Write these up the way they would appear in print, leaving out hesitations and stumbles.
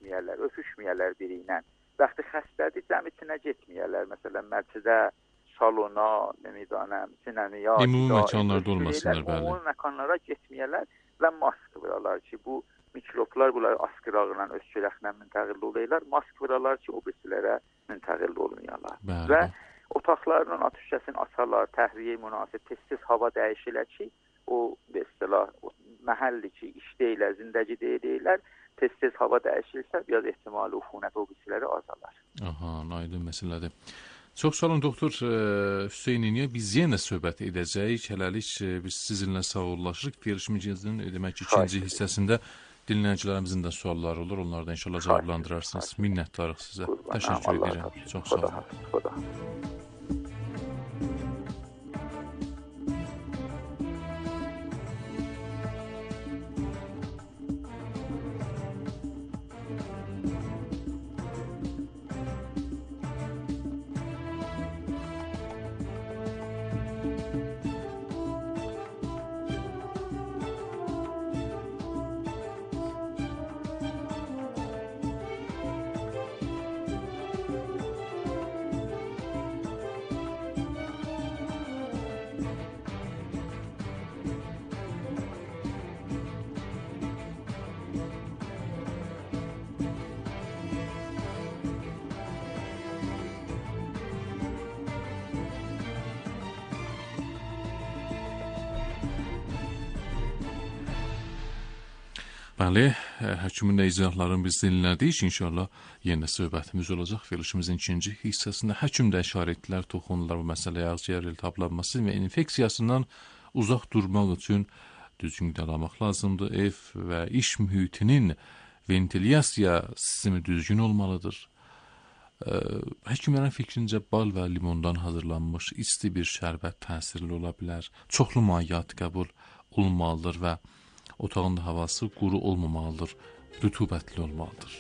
görüşməyərlər, öpüşməyərlər biri ilə. Vaxtı xəstədir, cəmiyyətinə getməyərlər. Məsələn, məscidə, salona, nemidanəm, sinəmiyə, ümumi məkanlarda olmasınlar, bəli. Ümumi məkanlara getməyərlər və mask vuralar ki, bu mikroblar bunlar askıraqla, öz çörəklə müntəqil olurlar. Mask vuralar ki, o birisilərə müntəqil olmayarlar. Və otaqlarının atışkəsini açarlar, təhriyə münasib, tez-tez hava dəyişirlər ki, o istilah məhəlli ki, işdəyirlər, zindəci deyirlər, tez-tez hava dəyişirsə, biraz ehtimalı ufunət o birisiləri azalar. Aha, aydın məsələdir. Çox sağ olun, doktor Hüseyn İniyə. Biz yenə söhbət edəcəyik. Hələlik biz sizinlə sağollaşırıq. Verilişimizin demək ki, ikinci hissəsində dinləyicilərimizin də sualları olur. Onlardan inşallah cavablandırarsınız. Minnətdarıq sizə. Təşəkkür edirəm. Çox sağ olun. Bəli, həkimin izahlarını biz dinlədik. İnşallah yenə söhbətimiz olacaq. Verilişimizin ikinci hissəsində həkim də işarə etdilər, toxundular bu məsələyə, ağciyər iltihablanması və infeksiyasından uzaq durmaq üçün düzgün qidalanmaq lazımdır. Ev və iş mühitinin ventilyasiya sistemi düzgün olmalıdır. Həkimlərin fikrincə bal və limondan hazırlanmış isti bir şərbət təsirli ola bilər. Çoxlu mayyat qəbul olmalıdır və otağın da havası quru olmamalıdır, rütubətli olmalıdır.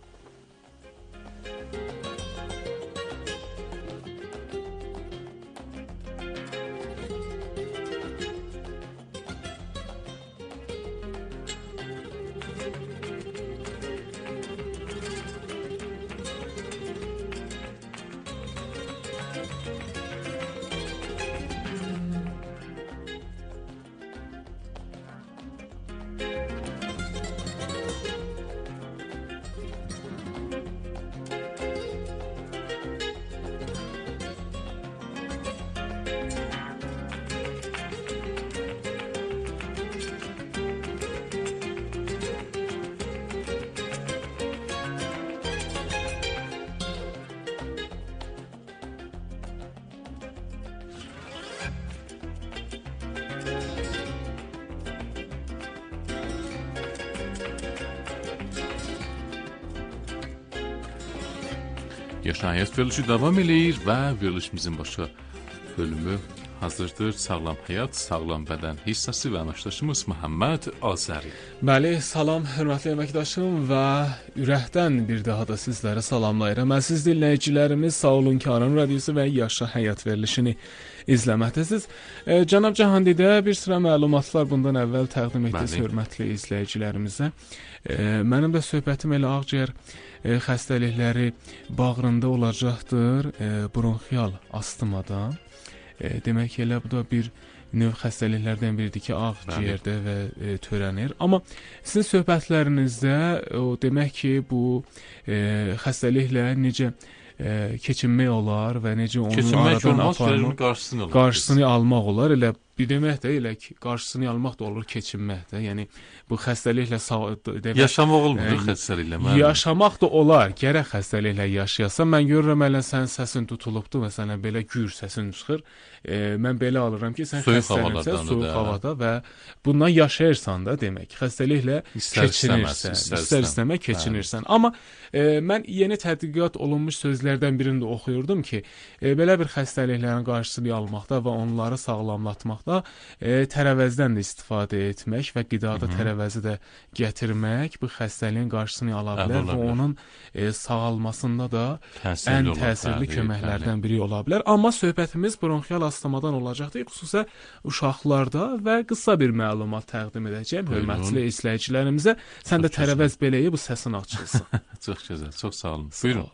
Yaşayan Həyat verilişi davam eləyir və verilişimizin başqa bölümü hazırdır. Sağlam həyat, sağlam bədən hissəsi və əməkdaşımız Məhəmməd Azəri. Bəli, salam hörmətli əməkdaşım və ürəkdən bir daha da sizlərə salamlayıram. Əziz dinləyicilərimiz, Sağ olun Kənan radiosu və Yaşa Həyat verilişini izləməkdəsiniz. Cənab Cahandidə bir sıra məlumatlar bundan əvvəl təqdim etdiniz hörmətli izləyicilərimizə. Mənim də söhbətim elə ağciyər xəstəlikləri bağrında olacaqdır, bronxial astmadan. Demək elə bu da bir növ xəstəliklərdən biridir ki, ağciyərdə və törənir. Amma sizin söhbətlərinizdə o demək ki, bu xəstəliklə necə keçinmək olar və necə onun aradan aparmaq, qarşısını almaq olar. Elə bir demək də elə ki, qarşısını almaq da olur, keçinmək də. Yəni bu xəstəliklə yaşamaq olmur xəstəliklə. Yaşamaq da olar, gərək xəstəliklə yaşayasan. Mən görürəm elə sənin səsin tutulubdur, məsələn belə gür səsin çıxır. Mən belə alıram ki, sən xəstələnirsən soyuq havada və bundan yaşayırsan da demək. Xəstəliklə keçinirsən, istər-istəmə keçinirsən. Amma mən yeni tədqiqat olunmuş sözlərdən birini də oxuyurdum ki, belə bir xəstəliklərin qarşısını almaqda və onları sağlamlatmaqda olmaqda tərəvəzdən də istifadə etmək və qidada tərəvəzi də gətirmək bu xəstəliyin qarşısını ala bilər və onun sağalmasında da ən təsirli köməklərdən biri ola bilər. Amma söhbətimiz bronxial astmadan olacaqdır, xüsusən uşaqlarda və qısa bir məlumat təqdim edəcəm hörmətli izləyicilərimizə. Sən də tərəvəz beləyi bu səsin açılsın. Çox gözəl, çox sağ olun. Buyurun.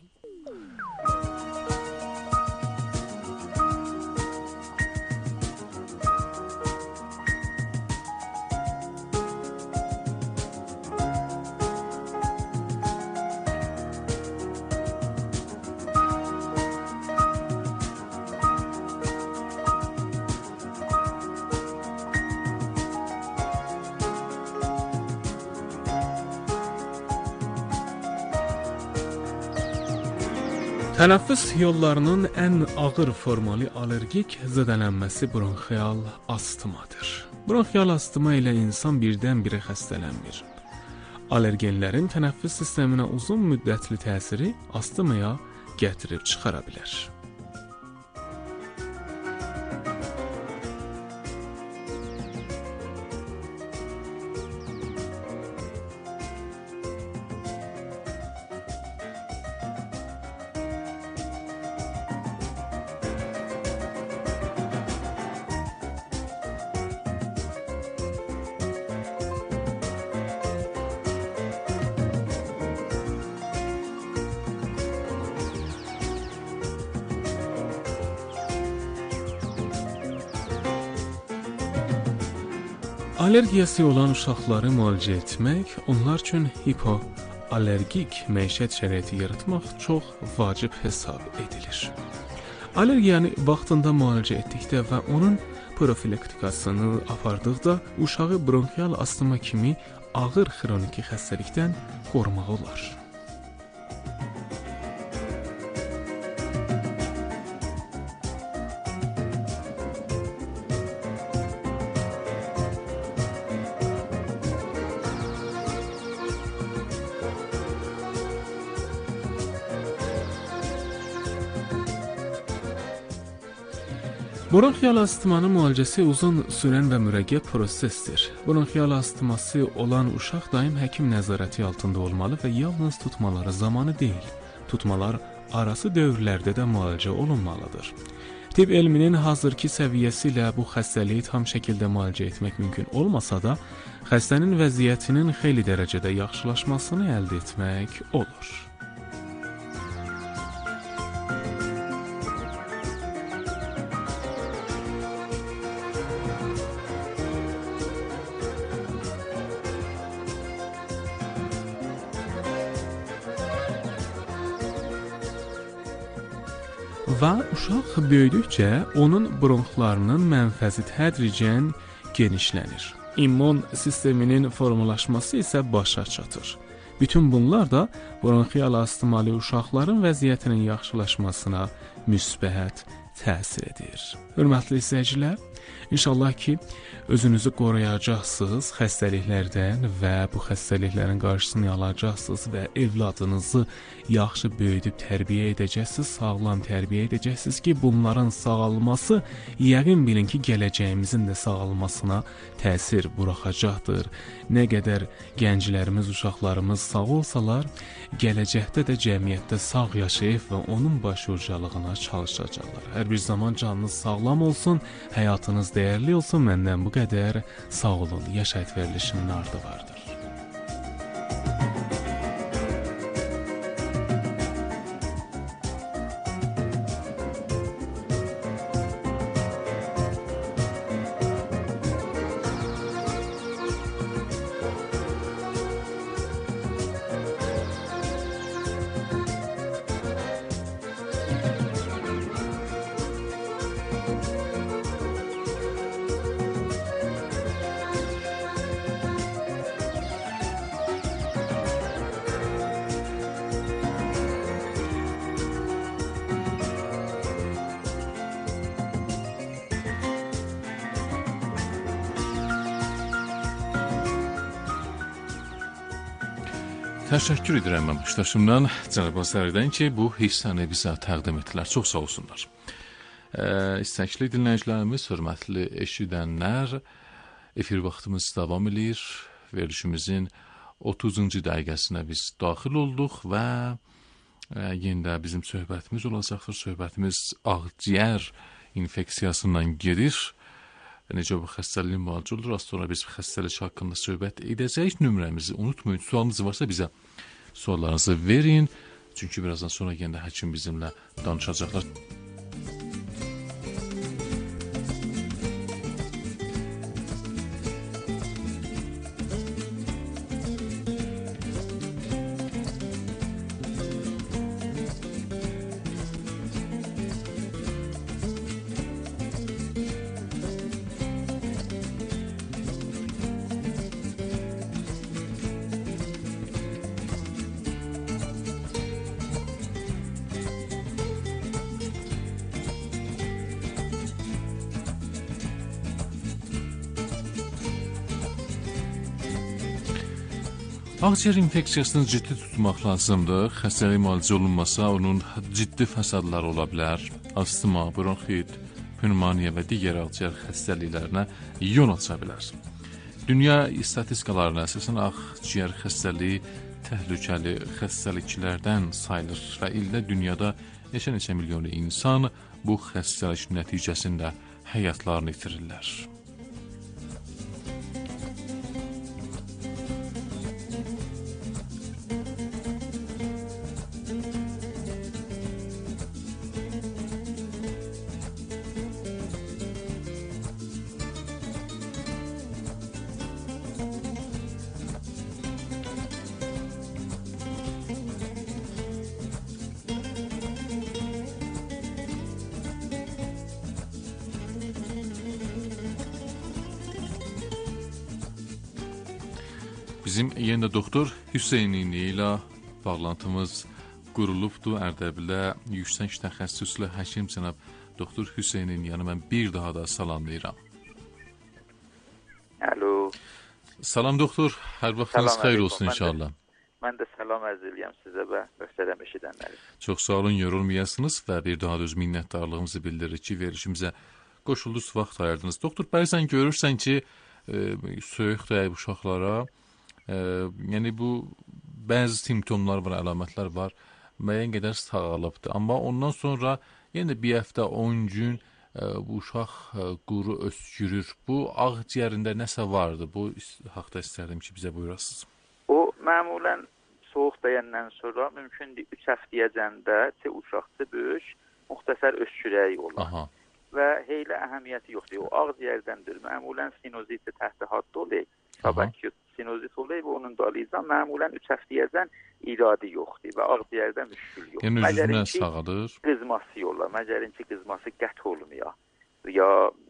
Tənəffüs yollarının ən ağır formalı allergik zədələnməsi bronxial astmadır. Bronxial astma ilə insan birdən-birə xəstələnmir. Allergenlərin tənəffüs sisteminə uzun müddətli təsiri astmaya gətirib çıxara bilər. Allergiyası olan uşaqları müalicə etmək, onlar üçün hipoallergik məişət şəraiti yaratmaq çox vacib hesab edilir. Allergiyanı vaxtında müalicə etdikdə və onun profilaktikasını apardıqda uşağı bronxial astma kimi ağır xroniki xəstəlikdən qorumaq olar. Bronxial astmanın müalicəsi uzun sürən və mürəkkəb prosesdir. Bronxial astması olan uşaq daim həkim nəzarəti altında olmalı və yalnız tutmaları zamanı deyil, tutmalar arası dövrlərdə də müalicə olunmalıdır. Tibb elminin hazırki səviyyəsi ilə bu xəstəliyi tam şəkildə müalicə etmək mümkün olmasa da, xəstənin vəziyyətinin xeyli dərəcədə yaxşılaşmasını əldə etmək olur. Və uşaq böyüdükcə onun bronxlarının mənfəzi tədricən genişlənir. İmmun sisteminin formalaşması isə başa çatır. Bütün bunlar da bronxial astmalı uşaqların vəziyyətinin yaxşılaşmasına müsbət təsir edir. Hörmətli izləyicilər, İnşallah ki, özünüzü qoruyacaqsınız xəstəliklərdən və bu xəstəliklərin qarşısını alacaqsınız və evladınızı yaxşı böyüdüb tərbiyə edəcəksiniz, sağlam tərbiyə edəcəksiniz ki, bunların sağalması, yəqin bilin ki, gələcəyimizin də sağalmasına təsir buraxacaqdır. Nə qədər gənclərimiz, uşaqlarımız sağ olsalar, gələcəkdə də cəmiyyətdə sağ yaşayıb və onun başucalığına çalışacaqlar. Hər bir zaman canınız sağlam olsun, həyatınız dəyərli olsun. Məndən bu qədər. Sağ olun. Yaşayət verilişinin ardı vardır. Təşəkkür edirəm əməkdaşımdan, cənab Əsərdən ki, bu hissəni bizə təqdim etdilər. Çox sağ olsunlar. İstəkli dinləyicilərimiz, hörmətli eşidənlər, efir vaxtımız davam edir. Verilişimizin 30-cu dəqiqəsinə biz daxil olduq və yenə də bizim söhbətimiz olacaqdır. Söhbətimiz ağciyər infeksiyasından gedir. Necə bu xəstəliyin müalicə olur? Az sonra biz xəstəlik haqqında söhbət edəcəyik. Nömrəmizi unutmayın. Sualınız varsa bizə suallarınızı verin. Çünki birazdan sonra yenə də həkim bizimlə danışacaqlar. Ağciyər infeksiyasını ciddi tutmaq lazımdır. Xəstəlik müalicə olunmasa, onun ciddi fəsadları ola bilər. Astma, bronxit, pnevmoniya və digər ağciyər xəstəliklərinə yol aça bilər. Dünya istatistikalarına əsasən ağciyər xəstəliyi təhlükəli xəstəliklərdən sayılır və ildə dünyada neçə milyon insan bu xəstəlik nəticəsində həyatlarını itirirlər. Bizim yenə də doktor Hüseynini ilə bağlantımız qurulubdur. Ərdəbildə yüksək təxəssüslə həkim cənab doktor Hüseynin yanı mən bir daha da salamlayıram. Alo. Salam doktor, hər vaxtınız xeyir olsun inşallah. Mən də salam ərz edirəm sizə və möhtərəm eşidənlərə. Çox sağ olun, yorulmayasınız və bir daha da öz minnətdarlığımızı bildiririk ki, verilişimizə qoşuldunuz, vaxt ayırdınız. Doktor, bəzən görürsən ki, söyüq dəyib uşaqlara, yəni bu bəzi simptomlar var, əlamətlər var, müəyyən qədər sağalıbdır. Amma ondan sonra yenə bir həftə, 10 gün bu uşaq quru öskürür. Bu ağciyərində nəsə vardı? Bu haqda istərdim ki, bizə buyurasınız. O məmulən soyuq dəyəndən sonra mümkündür 3 həftəyəcəndə uşaqda böyük müxtəsər öskürəyi olar. Aha. Və heylə əhəmiyyəti yoxdur. O ağciyərdəndir. Məmulən sinoziti təhti hadd olur. Sabakiyot sinozit olur və onun dalıyla məmulən 3 həftəyəcən iradı yoxdur və ağciyərdə müşkül yoxdur. Yəni üzünə sağadır. Qızması yola, məcərinki qızması qət olmuyor ya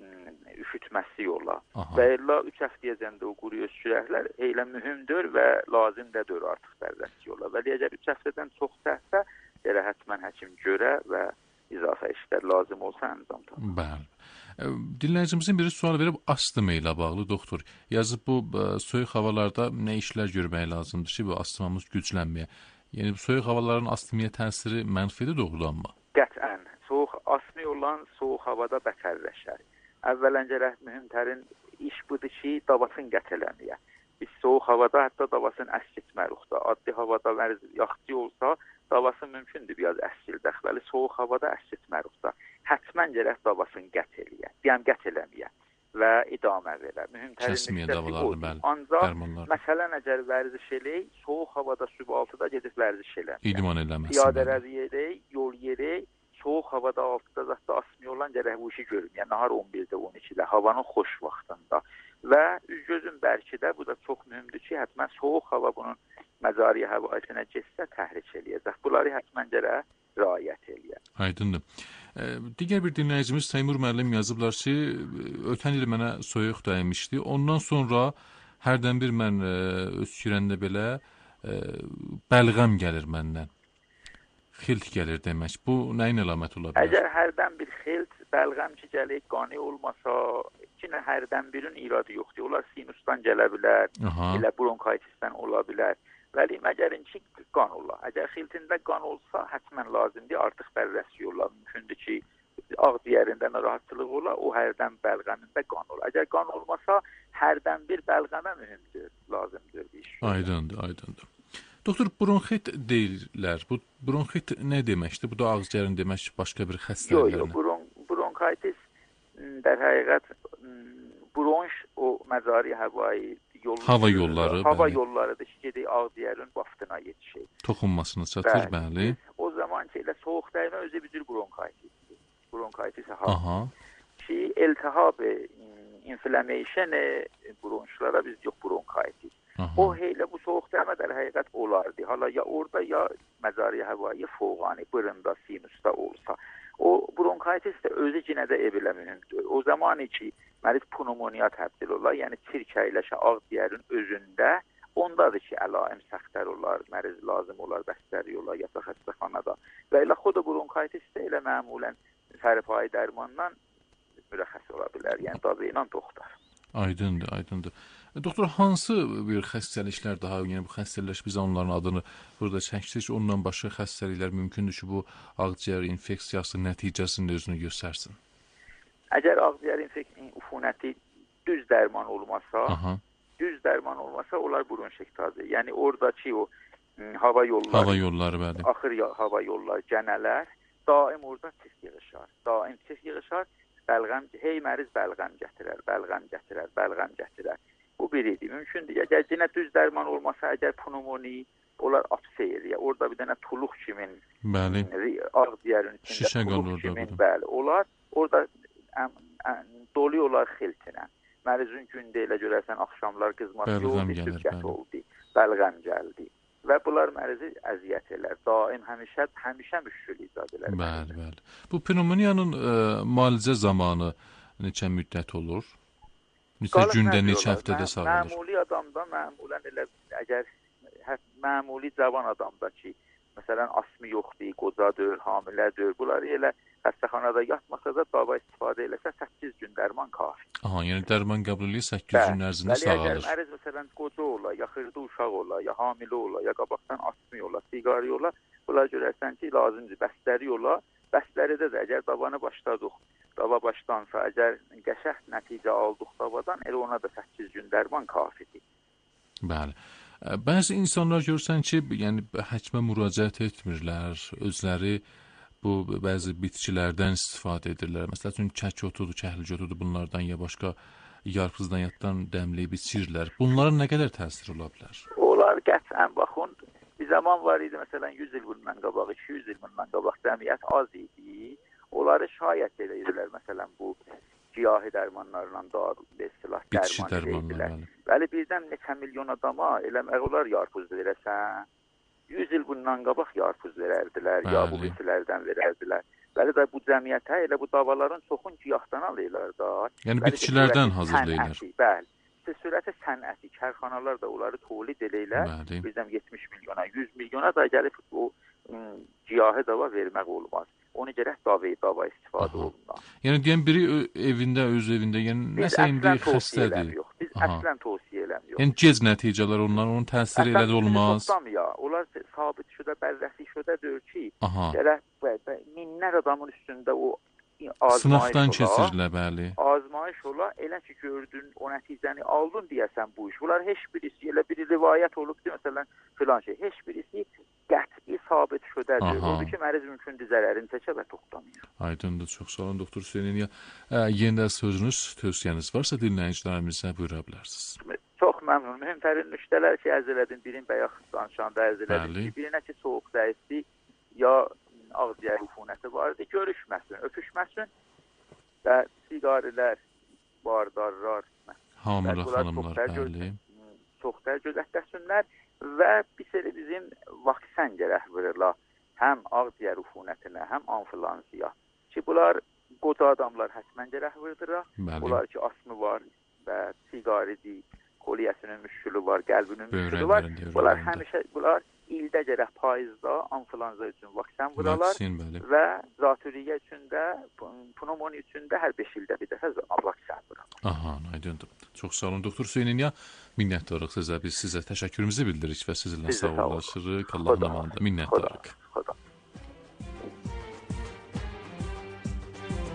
üşütməsi yola. Və illa 3 həftəyəcəndə o quru öskürəklər elə mühümdür və lazımdır artıq bərrəsi yola. Və əgər 3 həftədən çox çəksə, elə həttəmən həkim görə və izafə işlər lazım olsa əncam tapar. Bəli. Dinləyicimizin biri sual verib astma ilə bağlı doktor. Yazıb bu soyuq havalarda nə işlər görmək lazımdır ki, bu astmamız güclənməyə. Yəni soyuq havaların astmaya təsiri mənfidir doğrudanmı? Qətlən. Astma olan soyuq havada bətərləşər. Əvvələn gərək mühümtərin iş budur ki, davasını qət eləməyə. Biz soyuq havada hətta davasını əskitməruqda. Addi havada yaxçı olsa, davası mümkündür biraz əskildə. Bəli, soyuq havada əskitməruqda. Həttəmən gərək davasını qət eləyə. Yəni qət eləməyə və idamə verə. Kəsməyə davalarını, bəli. Ancaq məsələn, əgər vərziş eləyək, soyuq havada subaltıda gedib vərziş eləməyə. İdman eləməsin. Piyadə rəvi yerək, yol yerək, soğuk havada 6'da zaten asmı olan gərək bu işi görüm. Yəni nahar 11'də, 12'də, havanın xoş vaxtında. Və üz-gözün bəlkə də bu da çox mühümdür ki, həttəmən soğuk hava bunun məcari həvaisinə getsə təhrik eləyəcək. Bunları həttəmən gərək riayət eləyək. Aydındır. Digər bir dinləyicimiz Teymur müəllim yazıblar ki, ötən il mənə soyuq dəymişdi. Ondan sonra hərdən bir mən öskürəndə belə bəlğəm gəlir məndən. Xilt gəlir demək. Bu nəyin əlamət ola bilər? Əgər hərdən bir xilt, bəlğəm ki gəlir, qani olmasa, yine hərdən birin iradı yoxdur. Onlar sinusdan gələ bilər, elə bronkaytisdən ola bilər. Vəli məgərin ki qan ola. Əgər xiltində qan olsa, həttəmən lazımdır, artıq bərrəsi yolla. Mümkündür ki, ağciyərində narahatçılıq ola, o hərdən bəlğəmində qan ola. Əgər qan olmasa, hərdən bir bəlğəmə mühümdür, lazımdır bir iş. Aydındır. Doktor, bronxit deyirlər. Bu bronxit nə deməkdir? Bu da ağciyərin demək başqa bir xəstəliklərdir. Yox, bronkitis در حقیقت برونş o məcari hava yollarıdır ki, gedək ağciyərin vaxtına yetişir. Toxunmasını çatır, bəli. O zaman ki, elə soğuq dəymə özü bir bronkitisdir. Bronkitis ki, iltihab inflammation bronşlara biz yox bronkitis. O elə bu soğuq dəymə در حقیقت olardı. Hala ya orada ya məcari havayı foğani, bırında, sinusda olsa. O bronkitis də özü yenə də belə mühümdür. O zaman ki, məriz pnevmoniya təbdil olar, yəni çirkəyləşə ağciyərin özündə, ondadır ki, əlaim səxtər olar, məriz lazım olar, bəstəri olar, yataq xəstəxanada. Və elə xod bronkitis də elə məmulən fərifai dərmandan mürəxəs ola bilər, yəni dadı ilə doktor. Aydındır. Doktor, hansı bir xəstəliklər daha, yəni bu xəstəliklər biz onların adını burada çəksək, ondan başqa xəstəliklər mümkündür ki, bu ağciyər infeksiyası nəticəsində özünü göstərsin? Əgər ağciyər üfunəti düz dərman olmasa, onlar bronşektazi. Yəni oradakı o hava yolları, bəli. Axır hava yolları, cənələr daim orada çift yığışar. Məriz bəlğəm gətirər. Bu biridir. Mümkündür. Əgər yenə düz dərman olmasa, əgər pnevmoni, onlar apseyir. Orada bir dənə tuluq kimin, ağciyərin içində tuluq kimin, olar. Orada doluyorlar xiltinə. Mərizin gündə elə görərsən, axşamlar qızması oldu, şübhət oldu, bəlğəm gəldi. Və bunlar mərizi əziyyət elər. Daim, həmişə müşkül icad elər. Bəli. Bu pnevmoniyanın müalicə zamanı neçə müddət olur? Neçə gündə, neçə həftədə sağalır? Məmuli adamda, məmuli cavan adamda ki, məsələn, asmi yoxdur, qocadır, hamilədir, bunları elə xəstəxanada yatmasa da dava istifadə eləsə 8 gün dərman kafi. Yəni dərman qəbul edir 8 gün ərzində sağalır. Əgər məriz məsələn qoca ola, ya xırda uşaq ola, ya hamilə ola, ya qabaqdan asmi ola, siqari ola, bunlar görərsən ki, lazımdır bəstəri ola. Bəstəridə də əgər davanı başladıq, dava başdansa, əgər qəşəng nəticə aldıq davadan, elə ona da 8 gün dərman kafidir. Bəli. Bəzi insanlar görürsən ki, yəni həkimə müraciət etmirlər, özləri bu bəzi bitkilərdən istifadə edirlər. Məsələn üçün kək otudur, kəhlicə otudur, bunlardan ya başqa yarpızdan yatdan dəmləyib içirlər. Bunların nə qədər təsiri ola bilər? Onlar qətlən baxın, bir zaman var idi, məsələn 100 il bundan qabaq, 200 il bundan qabaq cəmiyyət az idi. Onları şayət edirlər, məsələn bu giyahi dərmanlarla dərman edirlər. Bəli, birdən neçə milyon adama eləmək olar yarpuz verəsən. 100 il bundan qabaq yarpuz verərdilər, ya bu bitkilərdən verərdilər. Bəli də bu cəmiyyətə elə bu davaların çoxun giyahdan alırlar da. Yəni bitkilərdən hazırlayırlar. Bəli. Sürətə sənəti, kərxanalar da onları tolid eləyirlər. Bizdən 70 milyona, 100 milyona da gəlib o giyahi dava vermək olmaz. Onu gərək dava istifadə olunur. Yəni deyən biri öz evində, yəni nəsə indi xəstədir. Biz əslən tövsiyə eləmirik. Yəni gec nəticələr onun təsiri elədə olmaz. Onlar sabit şuda, bərrəsi şuda deyir ki, gərək minlər adamın üstündə o sınaqdan keçirlər, bəli. Azmayış ola, elə ki gördün, o nəticəni aldın deyəsən bu iş. Bunlar heç birisi, elə bir rivayət olub, məsələn, filan şey, heç birisi qəti sabit şödədir. Odur ki, məriz mümkündür zərərini çəkə və toxtamayır. Aydındır, çox sağ olun, doktor Hüseyn. Yenə sözünüz, tövsiyəniz varsa dinləyicilərimizə buyura bilərsiniz. Çox məmnun. Mühümtərin nüştələr ki, ərz elədin, birin bayaq danışanda ərz elədin ki, birinə ki, soğuq dəyizdi, ya ağciyər üfunəti vardı, görüşməsin, öpüşməsin və siqarilər, bardarlar, hamilə xanımlar, bəli, çox tər gözətləsinlər və bizim vaksin gərək verirlər həm ağciyər üfunətinə, həm anfilansiya ki, bunlar qoca adamlar həsmən gərək verirlər, bunlar ki, asmı var və siqaridir, koliyəsinin müşkülü var, qəlbinin müşkülü var, bunlar həmişə, bunlar ildə gərək payızda anfilanza üçün vaksin vuralar və zatüriyyə üçün də, pnevmoniya üçün də hər 5 ildə bir dəfə vaksin vuralar. Aha, aydındır. Çox sağ olun, doktor Hüseyn. Minnətdarıq sizə. Biz sizə təşəkkürümüzü bildiririk və sizinlə sağollaşırıq. Allahın amanında minnətdarıq.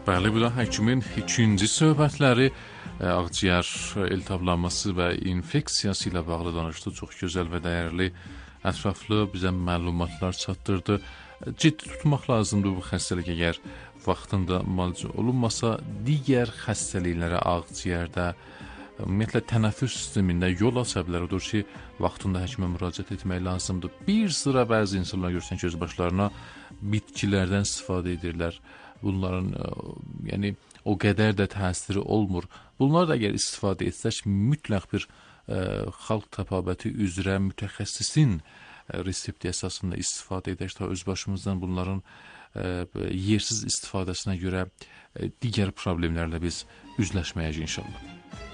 Bəli, bu da həkimin ikinci söhbətləri ağciyər iltihablanması və infeksiyası ilə bağlı danışdı. Çox gözəl və dəyərli, ətraflı bizə məlumatlar çatdırdı. Ciddi tutmaq lazımdır bu xəstəlik, əgər vaxtında müalicə olunmasa, digər xəstəliklərə ağciyərdə, ümumiyyətlə tənəffüs sistemində yol aça bilər. Odur ki, vaxtında həkimə müraciət etmək lazımdır. Bir sıra bəzi insanlar görürsən ki, öz başlarına bitkilərdən istifadə edirlər. Bunların yəni o qədər də təsiri olmur. Bunlar da əgər istifadə etsək, mütləq bir xalq təbabəti üzrə mütəxəssisin resepti əsasında istifadə edək ta öz başımızdan bunların yersiz istifadəsinə görə digər problemlərlə biz üzləşməyəcəyik inşallah.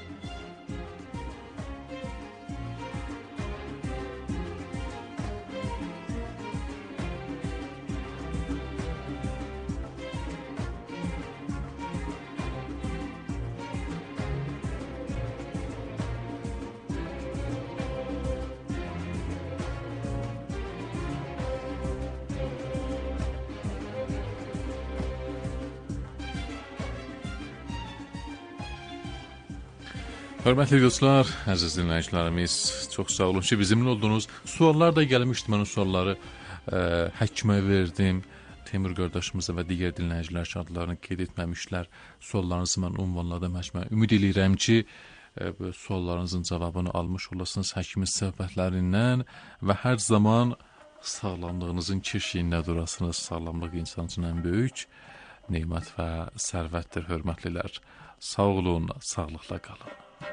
Hörmətli dostlar, əziz dinləyicilərimiz, çox sağ olun ki, bizimlə oldunuz. Suallar da gəlmişdi, mən o sualları həkimə verdim. Teymur qardaşımıza və digər dinləyicilər ki, adlarını qeyd etməmişlər. Suallarınızı mən ünvanladım həkimə. Ümid edirəm ki, suallarınızın cavabını almış olasınız həkimin söhbətlərindən və hər zaman sağlamlığınızın keşiyində durasınız. Sağlamlıq insan üçün ən böyük nemət və sərvətdir, hörmətlilər. Sağ olun, sağlıqla qalın.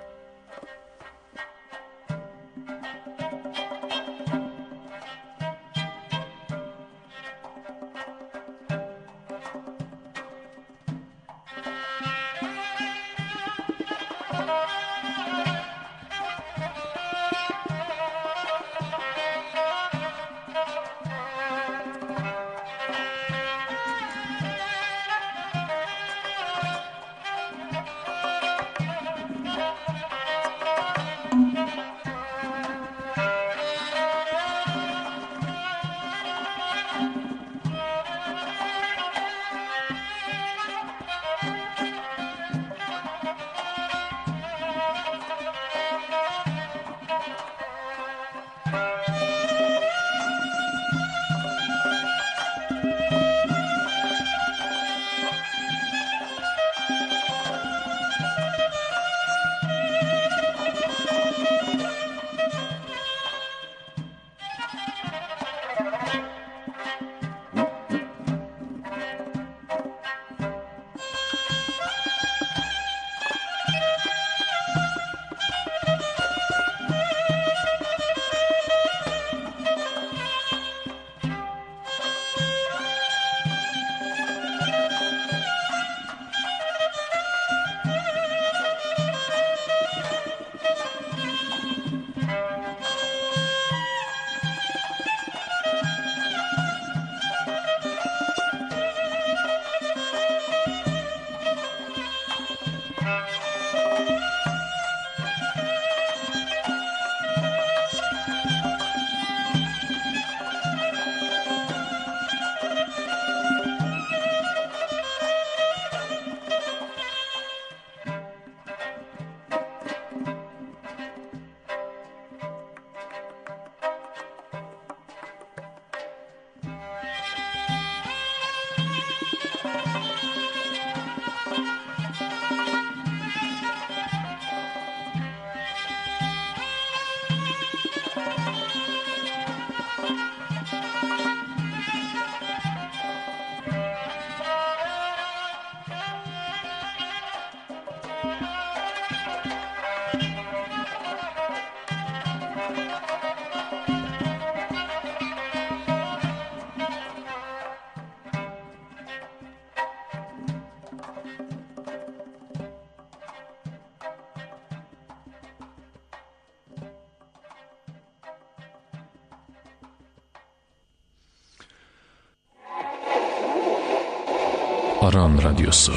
Aran Radyosu.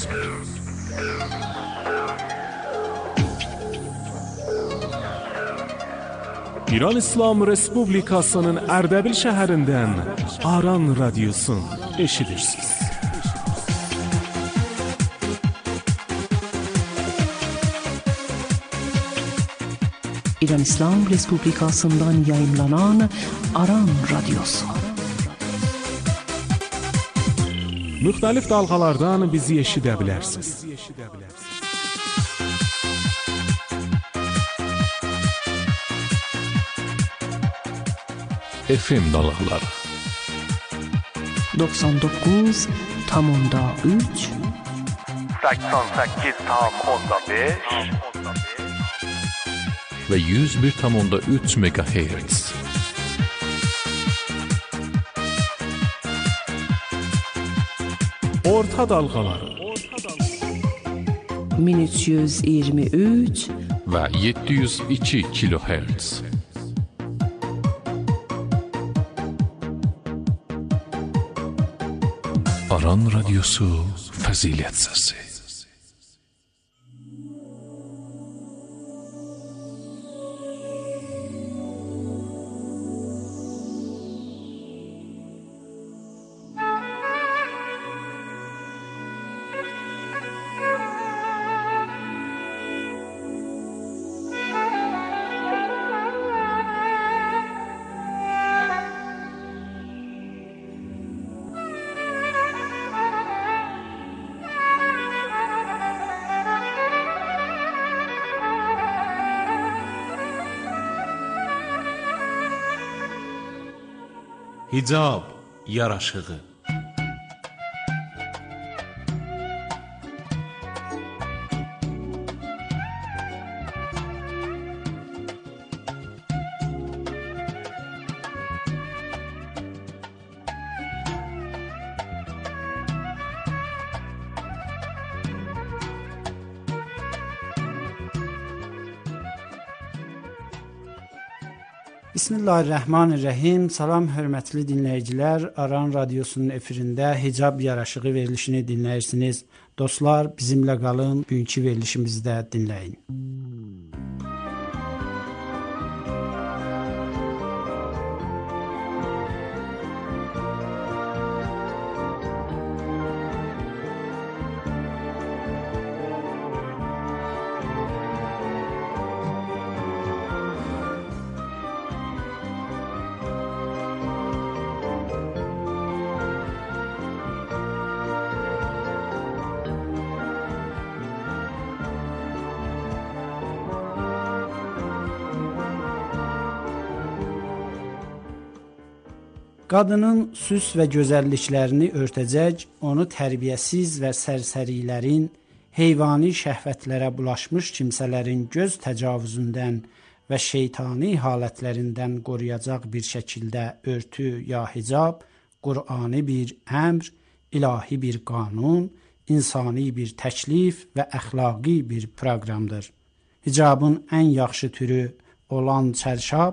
İran İslam Respublikasının Ərdəbil şəhərindən Aran Radyosun eşidirsiniz. İran İslam Respublikası'ndan yayımlanan Aran Radyosu. Müxtəlif dalğalardan bizi eşidə bilərsiniz. FM dalğaları 99,3 88,5 ve 101,3 MHz. Orta dalğaları 1323 ve 702 kHz. Aran Radyosu Fəzilət Səsi. Hicab yaraşığı. Bismillahirrahmanirrahim. Salam hörmətli dinləyicilər. Aran Radyosunun efirində Hicab yaraşığı verilişini dinləyirsiniz. Dostlar, bizimlə qalın, bugünkü verilişimizdə dinləyin. Qadının süs və gözəlliklərini örtəcək, onu tərbiyəsiz və sərsərilərin, heyvani şəhvətlərə bulaşmış kimsələrin göz təcavüzündən və şeytani halətlərindən qoruyacaq bir şəkildə örtü ya hicab, Qur'ani bir əmr, ilahi bir qanun, insani bir təklif və əxlaqi bir proqramdır. Hicabın ən yaxşı türü olan çərşab,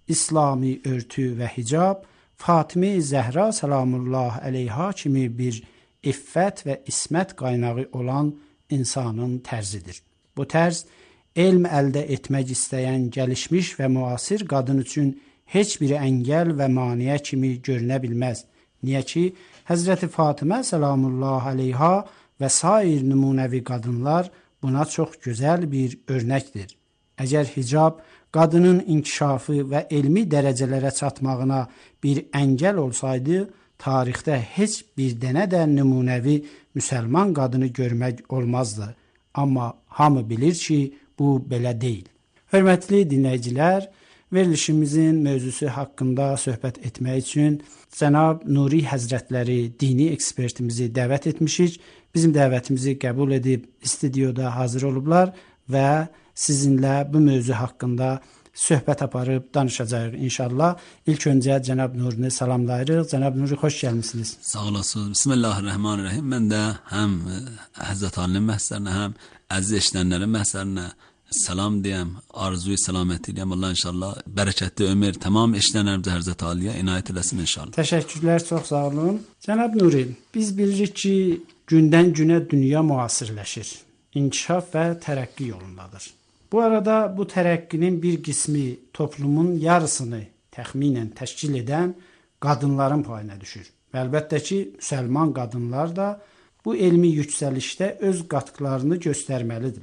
İslami örtü və hicab, Fatime Zəhra salamullah əleyha kimi bir iffət və ismət qaynağı olan insanın tərzidir. Bu tərz, elm əldə etmək istəyən gəlişmiş və müasir qadın üçün heç bir əngəl və maniyə kimi görünə bilməz. Niyə ki, Həzrəti Fatimə salamullah əleyha və sair nümunəvi qadınlar buna çox gözəl bir örnəkdir. Əgər hicab qadının inkişafı və elmi dərəcələrə çatmağına bir əngəl olsaydı, tarixdə heç bir dənə də nümunəvi müsəlman qadını görmək olmazdı. Amma hamı bilir ki, bu belə deyil. Hörmətli dinləyicilər, verilişimizin mövzusu haqqında söhbət etmək üçün Cənab Nuri Həzrətləri dini ekspertimizi dəvət etmişik. Bizim dəvətimizi qəbul edib studiyada hazır olublar və sizinlə bu mövzu haqqında söhbət aparıb danışacağıq inşallah. İlk öncə Cənab Nurini salamlayırıq. Cənab Nuri, xoş gəlmisiniz. Sağ olasınız. Bismillahirrahmanirrahim. Mən də həm Həzrət Alinin məhzərinə, həm əziz eşidənlərin məhzərinə salam deyəm, arzuyu salaməti deyəm. Allah inşallah bərəkətli ömür tamam eşidənlərimizə Həzrət Aliyə inayət eləsin inşallah. Təşəkkürlər, çox sağ olun. Cənab Nuri, biz bilirik ki, gündən günə dünya müasirləşir. İnkişaf və tərəqqi yolundadır. Bu arada bu tərəqqinin bir qismi toplumun yarısını təxminən təşkil edən qadınların payına düşür. Və əlbəttə ki, müsəlman qadınlar da bu elmi yüksəlişdə öz qatqılarını göstərməlidirlər.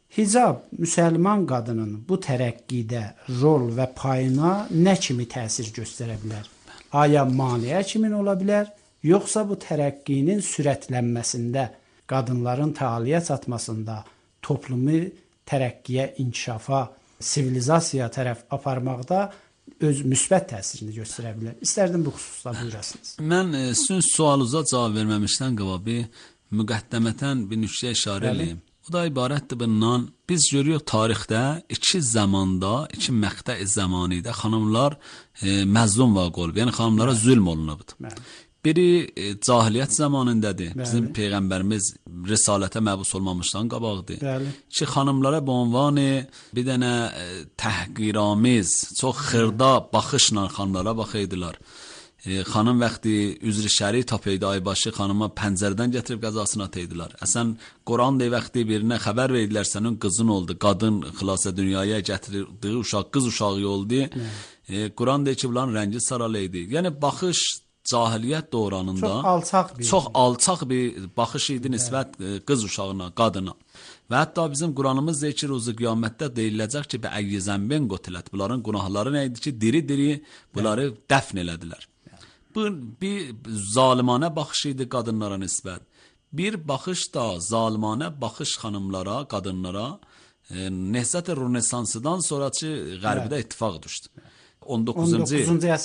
Hicab müsəlman qadının bu tərəqqidə rol və payına nə kimi təsir göstərə bilər? Aya maneə kimi ola bilər, yoxsa bu tərəqqinin sürətlənməsində, qadınların təaliyə çatmasında, toplumu tərəqqiyə, inkişafa, sivilizasiyaya tərəf aparmaqda öz müsbət təsirini göstərə bilər? İstərdim bu xüsusda buyurasınız. Mən sizin sualınıza cavab verməmişdən qabaq müqəddəmətən bir nüqtəyə işarə edeyim. O da ibarətdir bundan. Biz görüyoruz tarixdə iki zamanda, iki məqtə zamanında xanımlar məzlum vaqe olub. Yəni xanımlara zülm olunubdu. Biri cahiliyyət zamanındadır. Bizim peyğəmbərimiz risalətə məbus olmamışdan qabaqdır. Ki xanımlara bu ünvanı bir dənə təhqiramiz, çox xırda baxışla xanımlara baxıydılar. Xanım vaxtı üzrü şəri tapıydı aybaşı xanıma pəncərədən gətirib qəzasını ataydılar. Əsən Quran da vaxtı birinə xəbər verdilər sənin qızın oldu. Qadın xilasa dünyaya gətirdiyi uşaq qız uşağı oldu. Quran da ki bunların rəngi saralıydı. Yəni baxış cahiliyyət dövrünündə çox alçaq bir baxış idi nisbət qız uşağına, qadına. Və hətta bizim Quranımız da ki ruzu qiyamətdə deyiləcək ki bə'əyyi zənbin qutilət. Bunların günahları nə idi ki diri-diri bunları dəfn elədilər. Bu bir zalimane baxış idi qadınlara nisbət. Bir baxış da zalimane baxış xanımlara, qadınlara Nəhzət-i Rönesansıdan sonraki Qərbdə ittifaq düşdü. 19-cu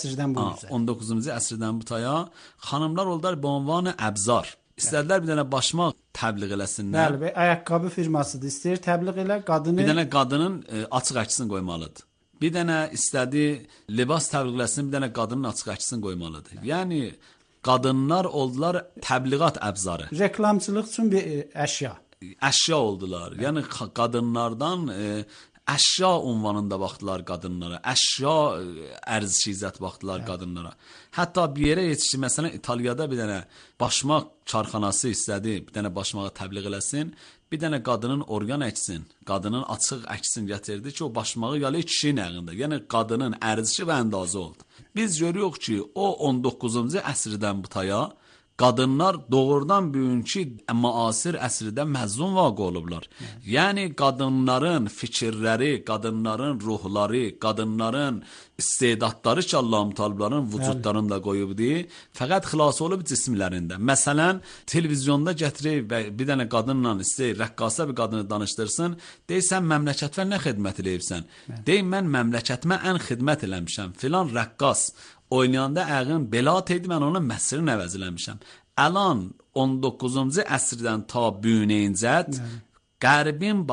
əsrdən bu taya xanımlar oldular bu ünvanı əbzar. İstədilər bir dənə başmaq təbliğ eləsinlər. Bəli, ayaqqabı firmasıdır. İstəyir təbliğ elə qadını. Bir dənə qadının açıq əksini qoymalıdır. Bir dənə istədi libas təbliğləsin, bir dənə qadının açıq əksini qoymalıdır. Yəni qadınlar oldular təbliğat əbzarı. Reklamçılıq üçün bir əşya. Əşya oldular. Yəni qadınlardan əşya ünvanında baxdılar qadınlara. Əşya ərzşizət baxdılar qadınlara. Hətta bir yerə yetişdi. Məsələn İtaliyada bir dənə başmaq çarxanası istədi, bir dənə başmağı təbliğ eləsin. Bir dənə qadının orqan əksin, qadının açıq əksin gətirdi ki, o başmağı yalı kişinin əğində. Yəni qadının ərzişi və əndazı oldu. Biz görüyoruz ki, o 19-cu əsrdən bu taya qadınlar doğrudan bugünkü müasir əsrdə məzlum vaqe olublar. Yəni qadınların fikirləri, qadınların ruhları, qadınların istedadları ki Allah-u Teala'nın vücudlarında qoyubdu, fəqət xilas olub cismlərində. Məsələn, televizyonda gətirib və bir dənə qadınla istəyir, rəqqasa bir qadını danışdırsın, deysən məmləkətə nə xidmət eləyibsən? Deyim mən məmləkətimə ən xidmət eləmişəm. Filan rəqqas oynayanda əğin belat idi, mən onun məsrini əvəz eləmişəm. Əlan 19-cu əsrdən ta büyüneyincət qərbin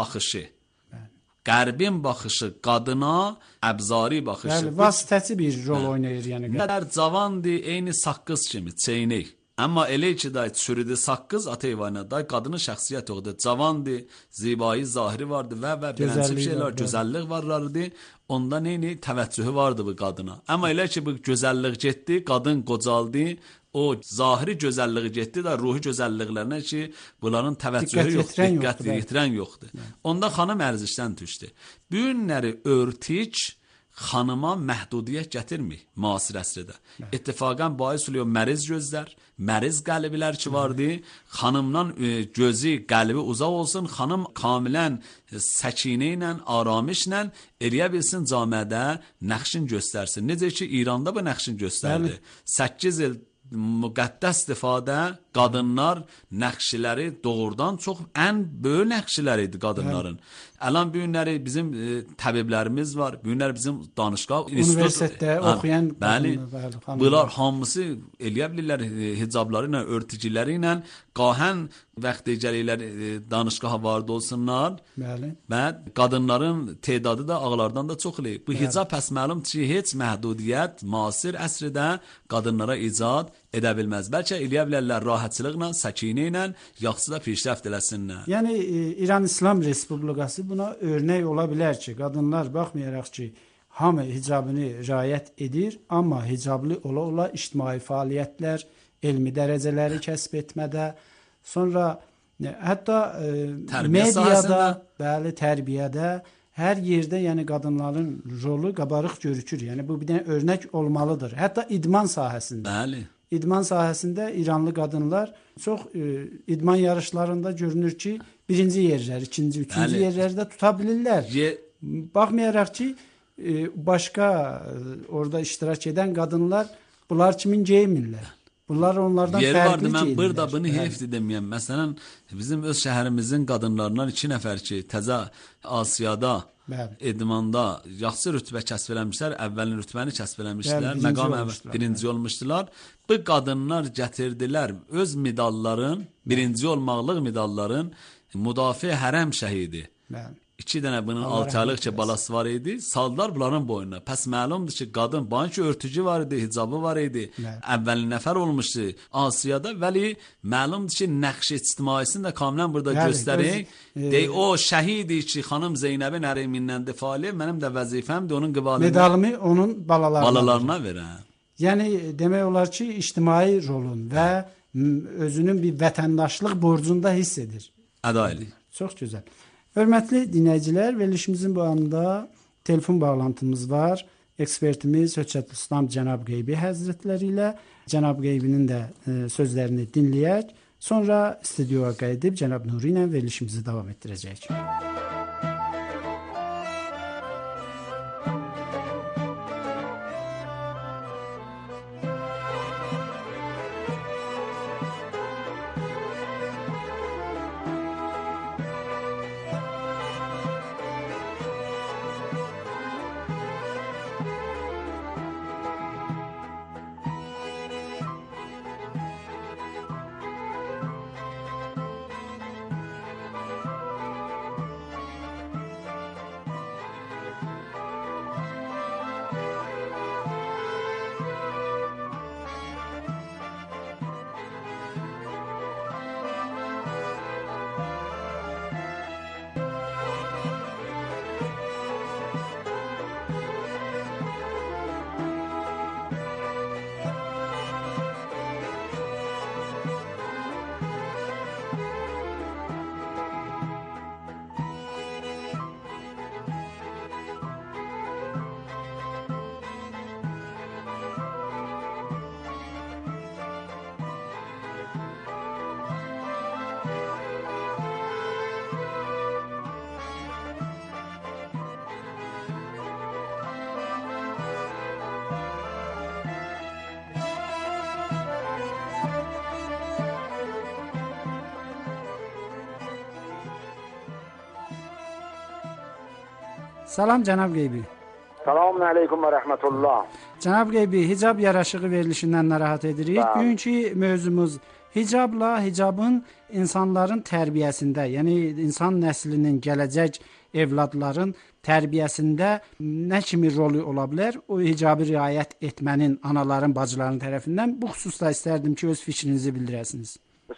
baxışı qadına əbzari baxışı. Yəni vasitəçi bir rol oynayır yəni. Qədər cavandır, eyni saqqız kimi, çeynək. Amma elə ki da çürüdü saqqız ateyvana da qadının şəxsiyyət yoxdur. Cavandır, zibai zahiri vardı və beləncə şeylər, gözəllik varlardı. Onda neyini təvəccühü vardı bu qadına. Amma elə ki bu gözəllik getdi, qadın qocaldı, o zahiri gözəlliyi getdi də ruhi gözəlliklərinə ki bunların təvəccühü yoxdur, diqqət yetirən yoxdur. Onda xanım ərzişdən düşdü. Bu günləri örtük xanıma məhdudiyyət gətirmir müasir əsrdə. İttifaqən bais oluyor məriz gözlər, məriz qəlblər ki vardı. Xanımdan gözü, qəlbi uzaq olsun, xanım kamilən səkinə ilə, aramışla eləyə bilsin camiədə nəqşin göstərsin. Necə ki İranda bu nəqşin göstərdi. 8 il müqəddəs istifadə qadınlar nəqşiləri doğrudan çox ən böyük nəqşilər idi qadınların. Əlan bu günləri bizim təbiblərimiz var. Bu günlər bizim danışqah, universitetdə oxuyan bunlar hamısı eləyə bilirlər hicabları ilə, örtücüləri ilə qahən vaxtdəcəliklər danışqaha vardı olsunlar. Bəli. Və qadınların tədadı da ağlardan da çox eləyib. Bu hicab pəs məlum ki, heç məhdudiyyət müasir əsrdə qadınlara icad edə bilməz. Bəlkə eləyə bilərlər rahatçılıqla, səkinə ilə, yaxşı da pişrəft eləsinlər. Yəni İran İslam Respublikası buna örnek ola bilər ki, qadınlar baxmayaraq ki, hamı hicabını riayət edir, amma hicablı ola-ola ictimai fəaliyyətlər, elmi dərəcələri kəsb etmədə, sonra hətta mediada, bəli, tərbiyədə, hər yerdə yəni qadınların rolu qabarıq görükür. Yəni bu bir dənə örnek olmalıdır. Hətta idman sahəsində. Bəli. İdman sahəsində İranlı qadınlar çox idman yarışlarında görünür ki, birinci yerlər, ikinci, üçüncü yerlərdə tuta bilirlər. Baxmayaraq ki, başqa orada iştirak edən qadınlar bunlar kimin geymirlər. Bunlar onlardan yeri fərqli vardı, mən geyinirlər. burada bunu heyf deməyəm. Məsələn, bizim öz şəhərimizin qadınlarından 2 nəfər ki, təzə Asiyada, idmanda yaxşı rütbə kəsb eləmişlər, əvvəlin rütbəni kəsb eləmişlər, məqam birinci olmuşdular. Bu qadınlar gətirdilər öz medalların, birinci olmaqlıq medalların müdafiə hərəm şəhidi. 2 dənə bunun 6 aylıq ki balası var idi, saldılar bunların boynuna. Pəs məlumdur ki, qadın banki örtücü var idi, hicabı var idi. Əvvəlin nəfər olmuşdu Asiyada, vəli məlumdur ki, nəqş ictimaisini də kamilən burada göstərik. O şəhidi ki, xanım Zeynəbin ərimindən difalı, mənim də vəzifəmdir onun qıvalını. Medalımı onun balalarına verəm. Yəni demək olar ki, ictimai rolun və özünün bir vətəndaşlıq borcunda hiss edir. Əda edir. Çox gözəl. Hörmətli dinləyicilər, verilişimizin bu anında telefon bağlantımız var. Ekspertimiz Höccətülislam Cənab Qeybi Həzrətləri ilə Cənab Qeybinin də sözlərini dinləyək. Sonra studiyaya qayıdıb Cənab Nuri ilə verilişimizi davam etdirəcəyik. Salam Cənab Qeybi. Selamun aleyküm və rəhmətullah. Cənab Qeybi, hicab yaraşığı verilişindən narahat edirik. Bugünkü mövzumuz hicabla hicabın insanların tərbiyəsində, yəni insan nəslinin, gələcək evladların tərbiyəsində nə kimi rolu ola bilər? O hicabı riayət etmənin anaların, bacıların tərəfindən bu xüsusda istərdim ki, öz fikrinizi bildirəsiniz.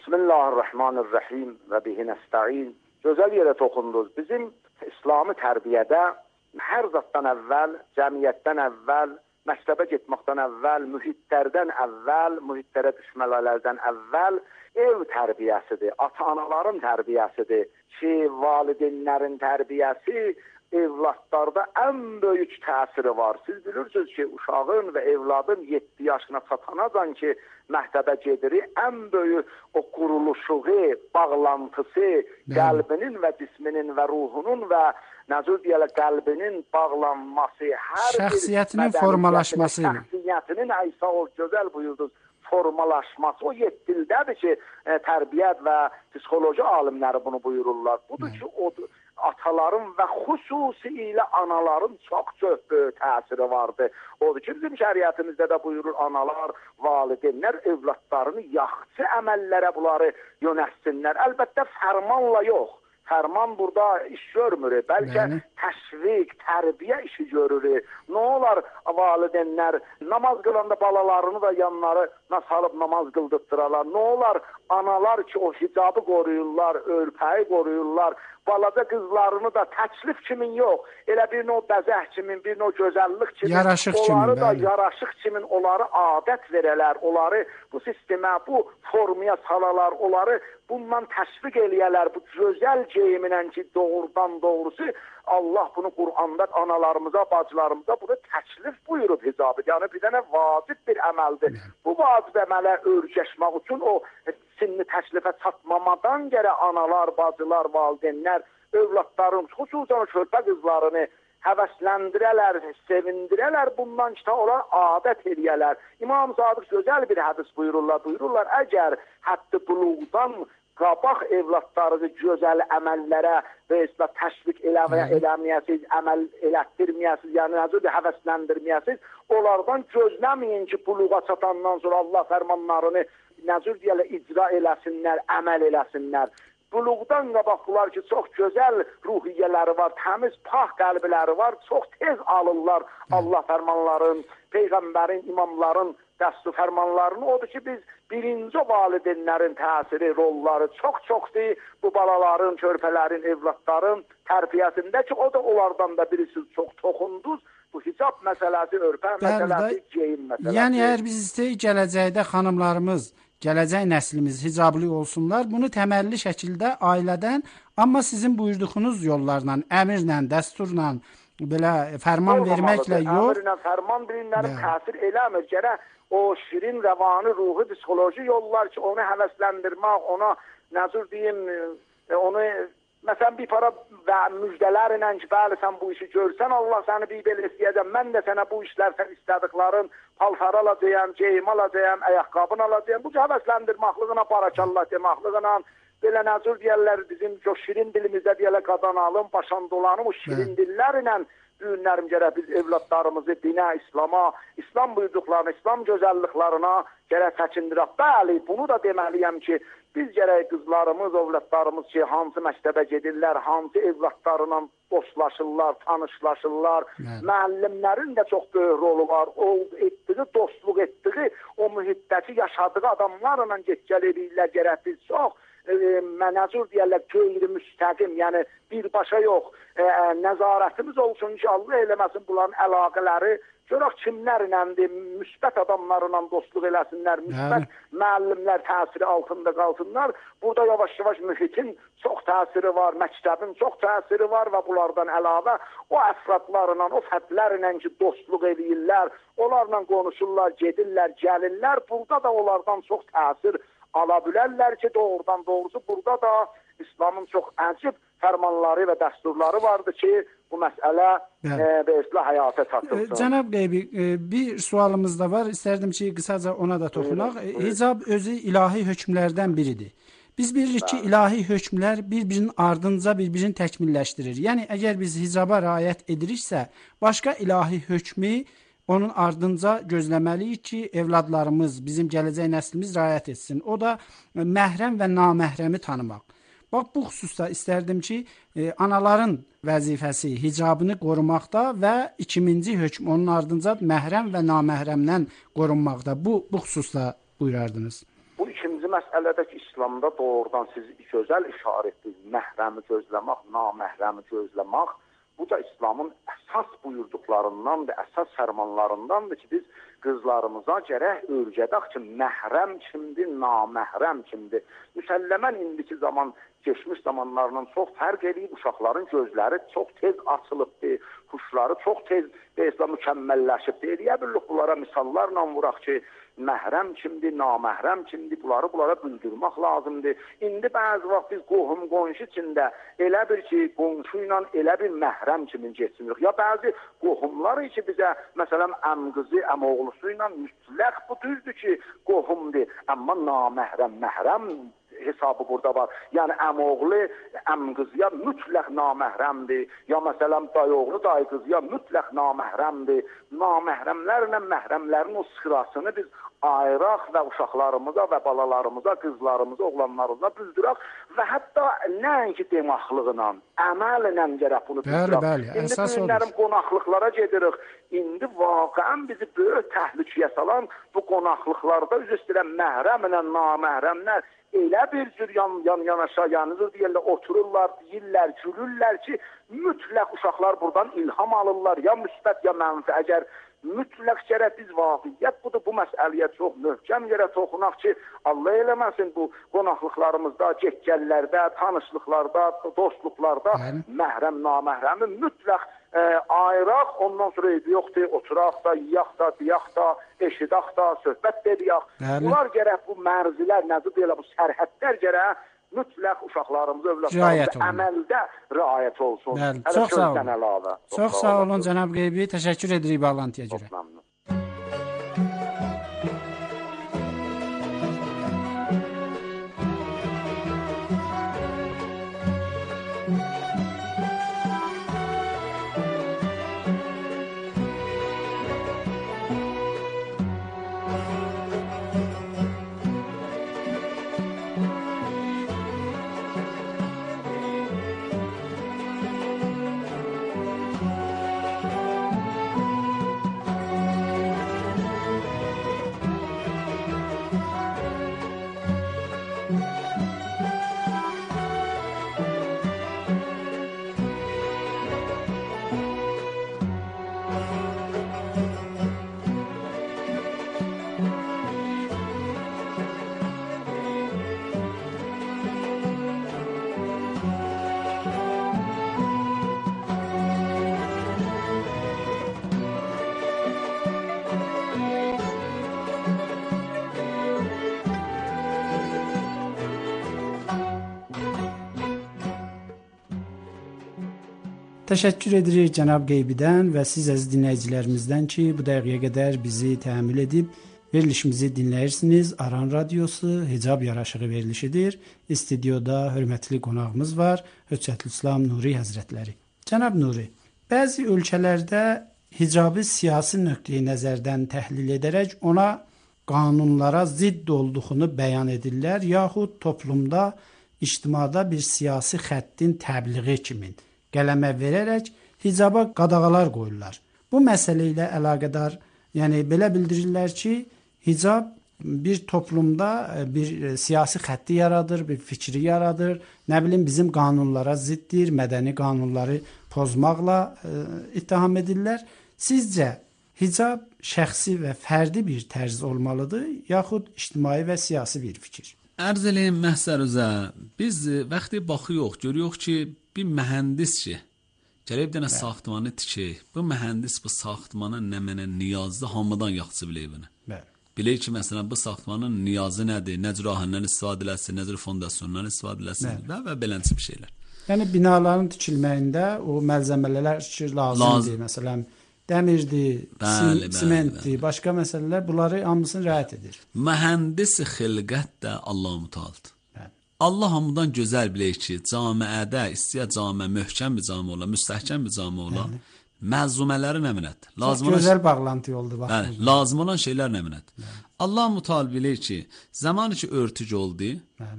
Bismillahirrahmanirrahim və bihi nəstəin. Gözəl yerə toxundunuz. Bizim İslami tərbiyədə hər zatdan əvvəl, cəmiyyətdən əvvəl, məktəbə getməkdən əvvəl, mühitlərdən əvvəl, mühitlərə düşmələrdən əvvəl ev tərbiyəsidir, ata-anaların tərbiyəsidir ki, valideynlərin tərbiyəsi evlatlarda ən böyük təsiri var. Siz bilirsiniz ki, uşağın və evladın 7 yaşına çatanacan ki, məktəbə gedir, ən böyük o quruluşu, bağlantısı, qəlbinin və cisminin və ruhunun və necə deyirlər, qəlbinin bağlanması, hər şəxsiyyətinin formalaşması, şəxsiyyətinin İsa o gözəl buyurdunuz, formalaşması o 7 ildədir ki, tərbiyyət və psixoloji alimləri bunu buyururlar. Budur ki, o ataların və xüsusilə anaların çox böyük təsiri vardır. Odur ki, bizim şəriətimizdə də buyurur, analar, valideynlər evlatlarını yaxşı əməllərə bunları yönətsinlər. Əlbəttə fərmanla yox. Fərman burada iş görmür, bəlkə təşviq, tərbiyə işi görür. Nə olar valideynlər namaz qılanda balalarını da yanlarına salıb namaz qıldırtdıralar. Nə olar analar ki, o hicabı qoruyurlar, örpəyi qoruyurlar. Balaca qızlarını da təklif kimin yox, elə bir o bəzək kimin, bir o gözəllik kimin, yaraşıq onları kimin, da yaraşıq kimin, onları adət verələr, onları bu sistemə, bu formaya salalar, onları bundan təşviq eləyələr, bu gözəl geyimlə ki, doğrudan doğrusu Allah bunu Qur'anda analarımıza, bacılarımıza bunu təklif buyurub hicabı. Yəni bir dənə vacib bir əməldir. Bu vacib əmələ örgəşmək üçün o sinni təklifə çatmamadan gərək analar, bacılar, valideynlər övladların, xüsusən körpə qızlarını həvəsləndirələr, sevindirələr, bundan ki, onlar adət eləyələr. İmam Sadiq gözəl bir hədis buyururlar, əgər həddi buluğdan qabaq evlatlarını gözəl əməllərə və təşviq eləməyəsiz, əməl elətdirməyəsiz, yəni nəzir həvəsləndirməyəsiz, onlardan gözləməyin ki, buluğa çatandan sonra Allah fərmanlarını nəzir deyələ icra eləsinlər, əməl eləsinlər. Buluğdan qabaqlar ki, çox gözəl ruhiyyələri var, təmiz, pak qəlbləri var, çox tez alırlar Allah fərmanların, Peyğəmbərin, imamların dəstur fərmanlarını. Odur ki, biz birinci valideynlərin təsiri, rolları çox-çoxdur bu balaların, körpələrin, evlatların tərbiyəsində ki, o da onlardan da birisi çox toxunduz. Bu hicab məsələsi, örpə məsələsi, geyim məsələsi. Yəni, əgər biz istəyik gələcəkdə xanımlarımız, gələcək nəslimiz hicablı olsunlar, bunu təməlli şəkildə ailədən, amma sizin buyurduğunuz yollarla, əmirlə, dəsturla, belə fərman verməklə yox. Əmirlə, fərman bilinlərin təsir eləmir. Gərək o şirin, rəvani, ruhi, psixoloji yollar ki, onu həvəsləndirmək, ona nəzir deyim, onu məsələn bir para və müjdələrlə ki, bəli, sən bu işi görsən, Allah səni bir belə istəyəcəm, mən də sənə bu işlər sən istədiklərin paltar alacağım, geyim alacağım, ayaqqabın alacağım. Bu həvəsləndirməkliğine, barakallah deməkliğine, belə nəzir deyərlər, bizim çox şirin dilimizdə deyərlər, qadanalım, başan dolanım, o şirin dillərlə düğünlərim gərək biz evlatlarımızı dinə, İslama, İslam buyurduqlarına, İslam gözəlliklarına gərək çəkindirək. Bəli, bunu da deməliyəm ki, biz gərək qızlarımız, evlatlarımız ki, hansı məktəbə gedirlər, hansı evlatlarla dostlaşırlar, tanışlaşırlar. Müəllimlərin də çox böyük rolu var. O etdiyi, dostluq etdiyi, o mühitdəki yaşadığı adamlarla get-gəl edirlər, gərək biz çox mənəzur deyərlər, qeyri-müstəqim, yəni birbaşa yox, nəzarətimiz olsun ki, Allah eləməsin bunların əlaqələri, görək kimlərləndir, müsbət adamlarla dostluq eləsinlər, müsbət müəllimlər təsiri altında qalsınlar. Burada yavaş-yavaş mühitin çox təsiri var, məktəbin çox təsiri var və bunlardan əlavə o əfradlarla, o fərdlərlə ki, dostluq eləyirlər, onlarla konuşurlar, gedirlər, gəlirlər, burada da onlardan çox təsir ala bilərlər ki, doğrudan doğrusu burada da İslamın çox əcib fərmanları və dəsturları vardır ki, bu məsələ belə həyata çatılsın. Cənab Qeybi, bir sualımız da var. İstərdim ki, qısaca ona da toxunaq. Hicab özü ilahi hökmlərdən biridir. Biz bilirik ki, ilahi hökmlər bir-birinin ardınca bir-birini təkmilləşdirir. Yəni, əgər biz hicaba riayət ediriksə, başqa ilahi hökmü onun ardınca gözləməliyik ki, evladlarımız, bizim gələcək nəslimiz riayət etsin. O da məhrəm və naməhrəmi tanımaq. Bax, bu xüsusda istərdim ki, anaların vəzifəsi hicabını qorumaqda və ikinci hökm onun ardınca məhrəm və naməhrəmdən qorunmaqda. Bu xüsusda buyurardınız. Bu ikinci məsələdə ki, İslamda doğrudan siz gözəl işarə etdiniz. Məhrəmi gözləmək, naməhrəmi gözləmək. Bu da İslamın əsas buyurduqlarından da, əsas fərmanlarındandır ki, biz qızlarımıza gərək öyrədək ki, məhrəm kimdir, naməhrəm kimdir. Müsəlləmən indiki zaman, keçmiş zamanlarla çox fərq edib, uşaqların gözləri çox tez açılıbdır, huşları çox tez mükəmməlləşibdir. Deyə bilirik, bunlara misallarla vuraq ki, məhrəm kimdir, naməhrəm kimdir, bunlara bildirmək lazımdır. İndi bəzi vaxt biz qohum, qonşu içində elə bir ki, qonşu ilə elə bir məhrəm kimi geçmirik. Ya bəzi qohumlar ki, bizə, məsələn, əmqızı, əmoğlusu ilə mütləq bu düzdür ki, qohumdur, amma naməhrəm, məhrəm hesabı burada var. Yəni, əmoğlu, əmqızıya mütləq naməhrəmdir. Ya məsələn, dayoğlu, dayqızıya mütləq naməhrəmdir. Naməhrəmlərlə məhrəmlərin o sırasını biz ayıraq və uşaqlarımıza və balalarımıza, qızlarımıza, oğlanlarımıza bildirək və hətta nəinki demaqlığına, əməllə gərək bunu bildirək. İndi günlərim qonaqlıqlara gedirik. İndi vaqəən bizi böyük təhlükəyə salan bu qonaqlıqlarda üz üstəyən məhrəmlə, naməhrəmlər elə bir cür yan-yanaşa, yanıdır deyirlər, otururlar, deyirlər, gülürlər ki, mütləq uşaqlar buradan ilham alırlar, ya müsbət, ya mənfi. Əgər mütləq gərək biz vaqiyyət budur, bu məsələyə çox möhkəm gərək toxunaq ki, Allah eləməsin bu qonaqlıqlarımızda, getgəllərdə, tanışlıqlarda, dostluqlarda məhrəm, naməhrəmi mütləq ayıraq, ondan sonra ev yoxdur, oturaq da, yiyaq da, deyaq da, eşidaq da, söhbət ediyaq. Bunlar gərək bu mərzilər, nədir belə bu sərhədlər gərək mütləq uşaqlarımız, övladlarımız əməldə riayət olsun. Çox sağ olun. Çox sağ olun cənab Qeybi. Təşəkkür edirik bağlantıya görə. Çox məmnun. Təşəkkür edirik cənab Qeybidən və siz əziz dinləyicilərimizdən ki, bu dəqiqəyə qədər bizi təmin edib verilişimizi dinləyirsiniz. Aran Radiosu Hicab Yaraşığı verilişidir. Studiyada hörmətli qonağımız var, Höccətülislam Nuri Həzrətləri. Cənab Nuri, bəzi ölkələrdə hicabı siyasi nöqteyi nəzərdən təhlil edərək ona qanunlara zidd olduğunu bəyan edirlər, yaxud toplumda, ictimada bir siyasi xəttin təbliği kimi qələmə verərək hicaba qadağalar qoyurlar. Bu məsələ ilə əlaqədar, yəni belə bildirirlər ki, hicab bir toplumda bir siyasi xətti yaradır, bir fikri yaradır. Nə bilim bizim qanunlara ziddir, mədəni qanunları pozmaqla ittiham edirlər. Sizcə hicab şəxsi və fərdi bir tərz olmalıdır, yaxud ictimai və siyasi bir fikir? Ərz eləyim məhsər üzə, biz vaxtı baxıyıq, görüyoruz ki, bir mühəndis ki, gəlib dənə saxtmanı tikir. Bu mühəndis bu saxtmana nə mənə niyazlı hamıdan yaxşı bilək bunu. Bilək ki, məsələn, bu saxtmanın niyazı nədir, nə cür ahəndən istifadə eləsin, nə cür fondasyondan istifadə eləsin və belənçi bir şeylər. Yəni, binaların tikilməyində o məlzəmələr ki, lazımdır. Məsələn, dəmirdir, simentdir, başqa məsələlər, bunları hamısını rəayət edir. Mühəndis xilqət də Allah mütaldır. Allah hamıdan gözəl bilək ki, camiədə, istəyər camiə möhkəm bir camiə ola, müstəhkəm bir camiə ola, məzmumələri nə minədir? Çox gözəl bağlantı oldu. Lazım olan şeylər nə minədir? Allah mütal bilək ki, zamanı ki örtük oldu,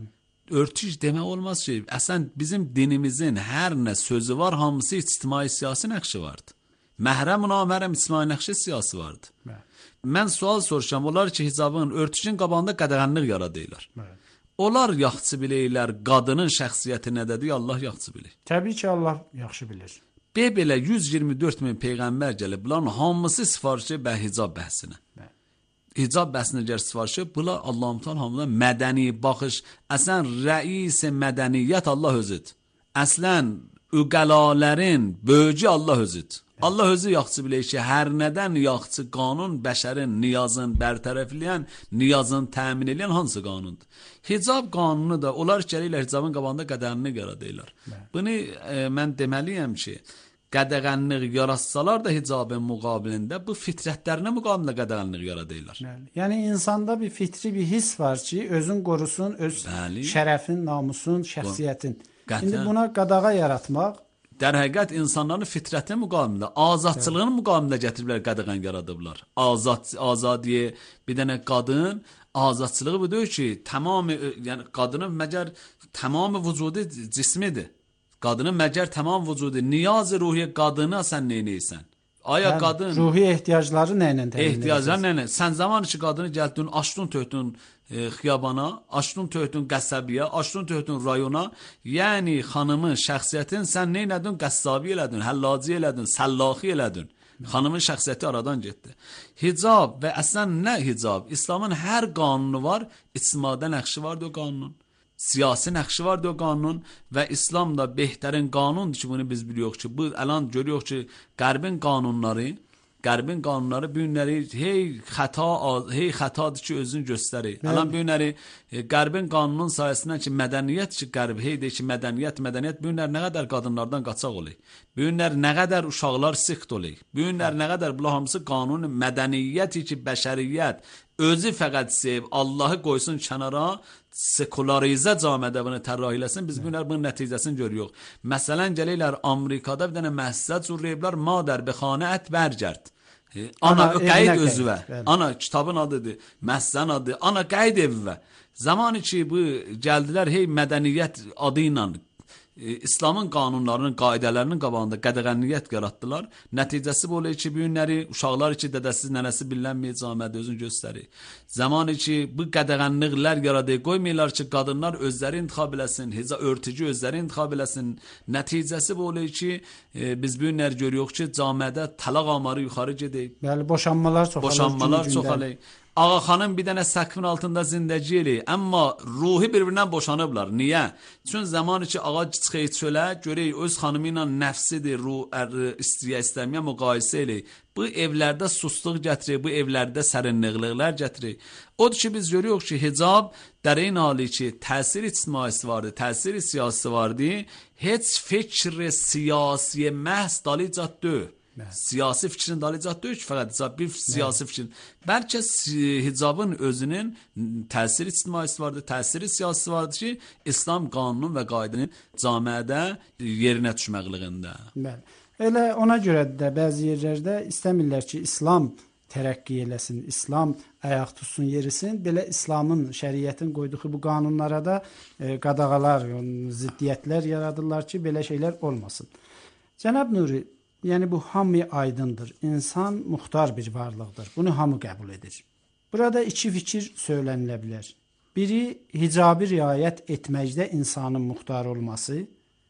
örtük demək olmaz ki, əsən bizim dinimizin hər nə sözü var, hamısı ictimai siyasi nəqşi vardı. Məhrəm naməhrəm ictimai nəqşi siyasi vardı. Mən sual soruşam, onlar ki, hicabın, örtükün qabağında qədəğənlik yaradırlar. Onlar yaxşı bilirlər, qadının şəxsiyyəti nədədir, Allah yaxşı bilir. Təbii ki, Allah yaxşı bilir. Belə 124 min peyğəmbər gəlib, bunların hamısı sifarişi və hicab bəhsinə. Hicab bəhsinə gəl sifarişi, bunlar Allah-u hamıdan mədəni baxış, əslən rəis mədəniyyət Allah özüdür. Əslən üqələlərin böyücü Allah özüdür. Allah özü yaxşı bilir ki, hər nədən yaxşı qanun bəşərin niyazını bərtərəfləyən, niyazını təmin edən hansı qanundur? Hicab qanunu da, onlar gəlirlər hicabın qabağında qədəğənlik yaradırlar. Bunu mən deməliyəm ki, qədəğənlik yaratsalar da hicabın müqabilində bu fitrətlərinə müqabilində qədəğənlik yaradırlar. Yəni insanda bir fitri bir his var ki, özün qorusun, öz şərəfin, namusun, şəxsiyyətin. İndi buna qadağa yaratmaq Dər həqiqət insanların fitrətinə müqabilində, azadçılığının müqabilində gətiriblər, qədəğən yaradıblar. Azadiyə bir dənə qadın, azadçılığı budur ki, yəni qadının məgər tamamı vücudu cismidir. Qadının məgər tamam vücudu, niyaz-ı ruhiyə qadına sən neynəyirsən? Aya qadın ruhi ehtiyacları nə ilə təmin edirsən? Ehtiyacları nə ilə? Sən zaman ki qadını gəldin, açdın töhdün xiyabana, açdın töhdün qəsəbiyə, açdın töhdün rayona, yəni xanımın şəxsiyyətin sən nə elədin? Qəssabi elədin, həllaci elədin, səllaxi elədin. Xanımın şəxsiyyəti aradan getdi. Hicab və əslən nə hicab? İslamın hər qanunu var, ictimada nəqşi vardır o qanunun. siyasi nəqşi vardı o qanunun və İslam da behtarin qanundur ki, bunu biz biliyoruz ki, bu alan görüyoruz ki, Qərbin qanunları bu günləri hey xətadır ki, özünü göstərir. Alan bu günləri Qərbin qanunun sayəsindən ki, mədəniyyət ki, Qərb hey deyir ki, mədəniyyət bu günlər nə qədər qadınlardan qaçaq olur. Bu günlər nə qədər uşaqlar sıxt olur. Bu günlər nə qədər bunlar hamısı qanun mədəniyyəti ki, bəşəriyyət özü fəqət sev, Allahı qoysun kənara, sekularizə camiədə bunu tərrah eləsin, biz günlər bunun nəticəsini görüyoruz. Məsələn, gəlirlər Amerikada bir dənə məscid zurrayıblar, madər be xanə ət bərgərd. Ana qeyd özüvə. Ana kitabın adıdır, məscidin adı, ana qeyd evvə. Zamanı ki, bu gəldilər hey mədəniyyət adı ilə İslamın qanunlarının, qaidələrinin qabağında qədəğənniyyət yaratdılar. Nəticəsi bu olur ki, bu günləri uşaqlar ki, dədəsiz, nənəsi bilinməyəcək camiədə özünü göstərir. Zamanı ki, bu qədəğənliklər yaradır, qoymayırlar ki, qadınlar özləri intixab eləsin, örtücü özləri intixab eləsin. Nəticəsi bu olur ki, biz bu günləri görüyoruz ki, camiədə talaq amarı yuxarı gedir. Bəli, boşanmalar çoxalır. Ağa xanım bir dənə səqfin altında zindəci eləyir, amma ruhi bir-birindən boşanıblar. Niyə? Çünki zamanı ki, ağa çıxır çölə, görək öz xanımı ilə nəfsidir, istəməyə müqayisə eləyir. Bu evlərdə susluq gətirir, bu evlərdə sərinliqlər gətirir. Odur ki, biz görüyoruz ki, hicab در این حالی که تأثیر اجتماعی vardı, تأثیر سیاسی vardı, heç fikr siyasi məhz dalıcat deyil. Siyasi fikrin dalıcat deyil ki, fəqət bir siyasi fikrin. Bəlkə hicabın özünün təsir ictimaisi vardı, təsiri siyasi vardı ki, İslam qanunun və qaydının camiədə yerinə düşməqliyində. Bəli. Elə ona görə də bəzi yerlərdə istəmirlər ki, İslam tərəqqi eləsin, İslam ayaq tutsun, yerisin. Belə İslamın, şəriətin qoyduğu bu qanunlara da qadağalar, ziddiyyətlər yaradırlar ki, belə şeylər olmasın. Cənab Nuri, yəni bu hamı aydındır. İnsan muxtar bir varlıqdır. Bunu hamı qəbul edir. Burada iki fikir söylənilə bilər. Biri, hicabı riayət etməkdə insanın muxtar olması.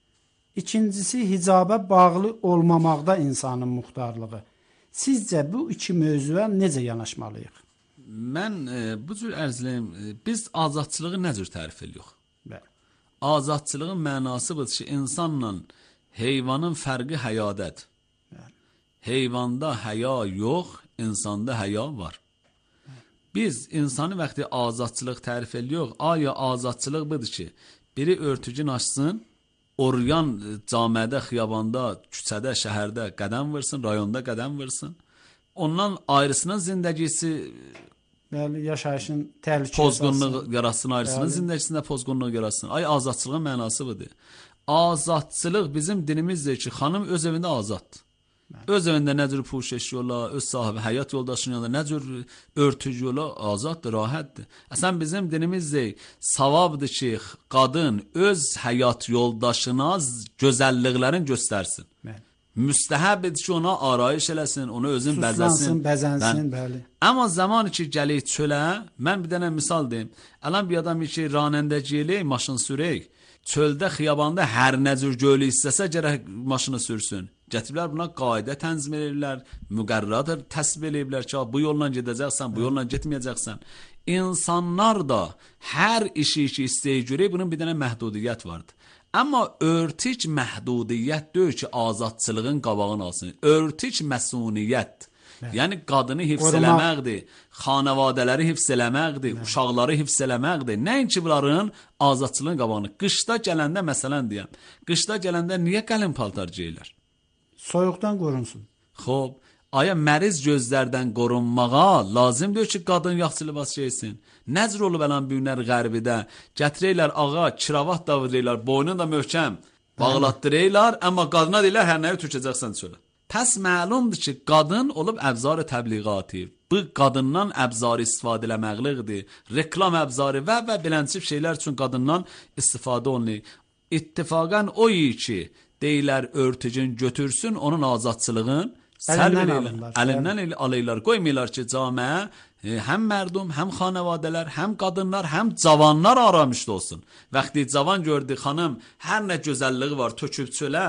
İkincisi, hicaba bağlı olmamaqda insanın muxtarlığı. Sizcə bu iki mövzuya necə yanaşmalıyıq? Mən bu cür ərzləyim, biz azadçılığı nə cür tərif edirik? Bəli. Azadçılığın mənası budur ki, insanla heyvanın fərqi həyadədir. Heyvanda həya yox, insanda həya var. Biz insanı vaxtı azadçılıq tərif edirik. Aya azadçılıq budur ki, biri örtücün açsın, oryan camiədə, xiyabanda, küçədə, şəhərdə qədəm vursun, rayonda qədəm vursun. Ondan ayrısının zindagisi yaşayışın təhlükəsi pozğunluq yaratsın, ayrısının zindəgisində pozğunluq yaratsın. Ay azadçılığın mənası budur. Azadçılıq bizim dinimizdir ki, xanım öz evində azaddır. Öz evində nə cür puş eşiyorlar, öz sahibi həyat yoldaşının yanında nə cür örtücüyorlar, azaddır, rahatdır. Əsən bizim dinimizdə savabdır ki, qadın öz həyat yoldaşına gözəlliklərini göstərsin. Müstəhəbdir ki, ona arayış eləsin, onu özün bəzəsin. Bəzənsin, bəli. Amma zamanı ki, gələk çölə, mən bir dənə misal deyim. Ələn bir adam ki, ranəndəci elək, maşın sürək. Çöldə, xiyabanda hər nə cür gölü istəsə gərək maşını sürsün. Gətiriblər buna qayda tənzim edirlər, müqərrərat təsbih edirlər ki, bu yolla gedəcəksən, bu yolla getməyəcəksən. İnsanlar da hər işi ki istəyə görə bunun bir dənə məhdudiyyət vardır. Amma örtük məhdudiyyət deyil ki, azadçılığın qabağını alsın. Örtük məsuniyyət. Yəni qadını hifz eləməkdir, xanavadələri hifz eləməkdir, uşaqları hifz eləməkdir. Nəinki bunların azadçılığın qabağını. Qışda gələndə məsələn deyəm, qışda gələndə niyə qalın paltar geyirlər? Soyuqdan qorunsun. Xoş, aya məriz gözlərdən qorunmağa lazımdır ki, qadın yaxşı libas geysin. Necə olub ələn bu günlər Qərbidə gətirirlər ağa, kiravat da vururlar, boynunu da möhkəm bağlatdırırlar, amma qadına deyirlər hər nəyi tökəcəksən çölə. Pəs məlumdur ki, qadın olub əbzar təbliğatı. Bu qadından əbzar istifadə eləməklidir. Reklam əbzarı və beləncib şeylər üçün qadından istifadə olunur. İttifaqən o ki, deyirlər örtücün götürsün, onun azadçılığın əlindən alırlar. Qoymuyorlar ki, camiə həm mərdum, həm xanavadələr, həm qadınlar, həm cavanlar aramışda olsun. Vaxtı cavan gördü, xanım, hər nə gözəlliyi var, töküb çölə,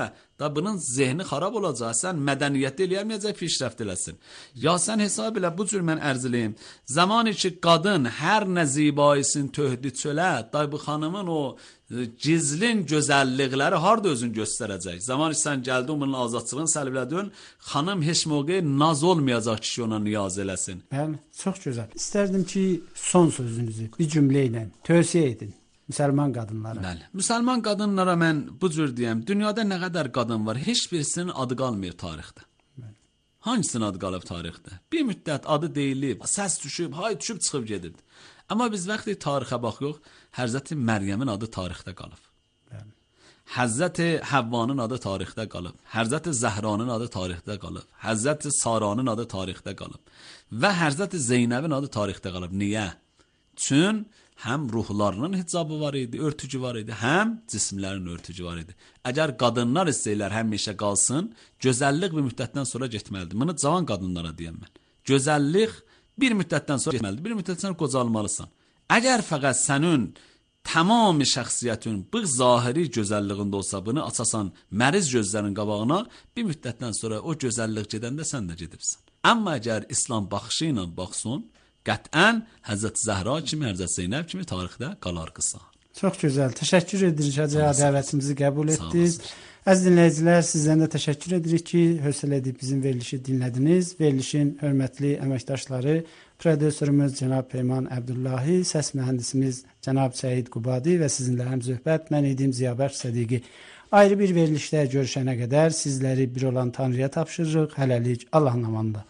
Da bunun zehni xarab olacaq. Sən mədəniyyət eləyəməyəcək, pişrəft eləsin. Ya sən hesab elə bu cür mən ərz eləyim. Zamanı ki qadın hər nə zibayısın töhdü çölə, day bu xanımın o gizlin gözəllikləri harda özün göstərəcək. Zaman sən gəldin bunun azadçılığını səlbələdin, xanım heç moqe naz olmayacaq ki ona niyaz eləsin. Bəli, çox gözəl. İstərdim ki son sözünüzü bir cümlə ilə tövsiyə edin müsəlman qadınlara. Bəli. Müsəlman qadınlara mən bu cür deyəm, dünyada nə qədər qadın var, heç birisinin adı qalmır tarixdə. Hangisinin adı qalıb tarixdə? Bir müddət adı deyilib, səs düşüb, hay düşüb çıxıb gedib. Amma biz vaxtı tarixə baxırıq, Həzrəti Məryəmin adı tarixdə qalıb. Həzrəti Həvvanın adı tarixdə qalıb. Həzrəti Zəhranın adı tarixdə qalıb. Həzrəti Saranın adı tarixdə qalıb. Və Həzrəti Zeynəbin adı tarixdə qalıb. Niyə? Çün həm ruhlarının hicabı var idi, örtücü var idi, həm cismlərin örtücü var idi. Əgər qadınlar istəyirlər həmişə qalsın, gözəllik bir müddətdən sonra getməlidir. Bunu cavan qadınlara deyəm mən. Gözəllik bir müddətdən sonra getməlidir. Bir müddətdən sonra qocalmalısan. Əgər fəqət sənin tamam şəxsiyyətin bu zahiri gözəlliyində olsa, bunu açasan məriz gözlərin qabağına, bir müddətdən sonra o gözəllik gedəndə sən də gedibsən. Amma əgər İslam baxışı ilə baxsın, qətən Həzrət Zəhra kimi, Həzrət Zeynəb kimi tarixdə qalar qısa. Çox gözəl. Təşəkkür edirik Hacı, dəvətimizi qəbul etdiniz. Əziz dinləyicilər, sizdən də təşəkkür edirik ki, hövsələ edib bizim verilişi dinlədiniz. Verilişin hörmətli əməkdaşları, prodüserimiz cənab Peyman Əbdullahi, səs mühəndisimiz cənab Səid Qubadi və sizinlə həmsöhbət mən idim Ziyabəxş Sədiqi. Ayrı bir verilişdə görüşənə qədər sizləri bir olan Tanrıya tapşırırıq. Hələlik Allahın amanında.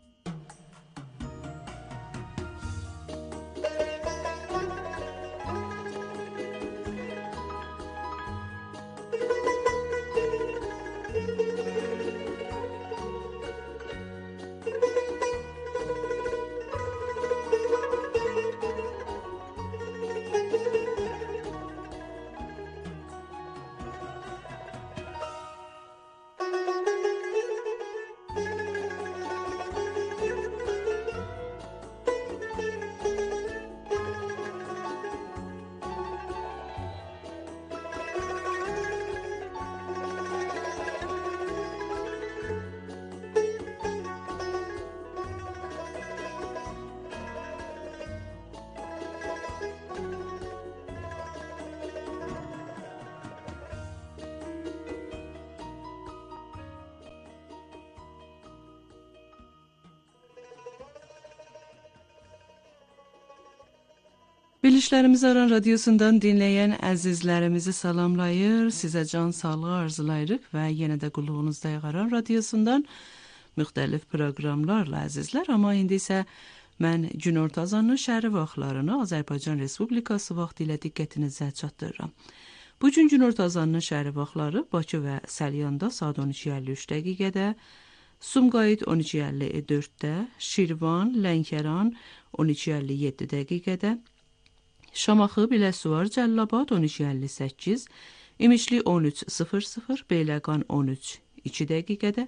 Verilişlərimizi Aran Radiosundan dinləyən əzizlərimizi salamlayır, sizə can sağlığı arzulayırıq və yenə də qulluğunuzdayıq Aran Radiosundan müxtəlif proqramlarla əzizlər. Amma indi isə mən günorta azanının şəhəri vaxtlarını Azərbaycan Respublikası vaxtı ilə diqqətinizə çatdırıram. Bu gün günorta azanının şəhəri vaxtları Bakı və Səlyanda saat 12:53 dəqiqədə, Sumqayıt 12:54-də, Şirvan, Lənkəran 12:57 dəqiqədə, Şamaxı, Biləsuvar, Cəllabad 12:58, İmişli 13:00, Beyləqan 13:02 dəqiqədə,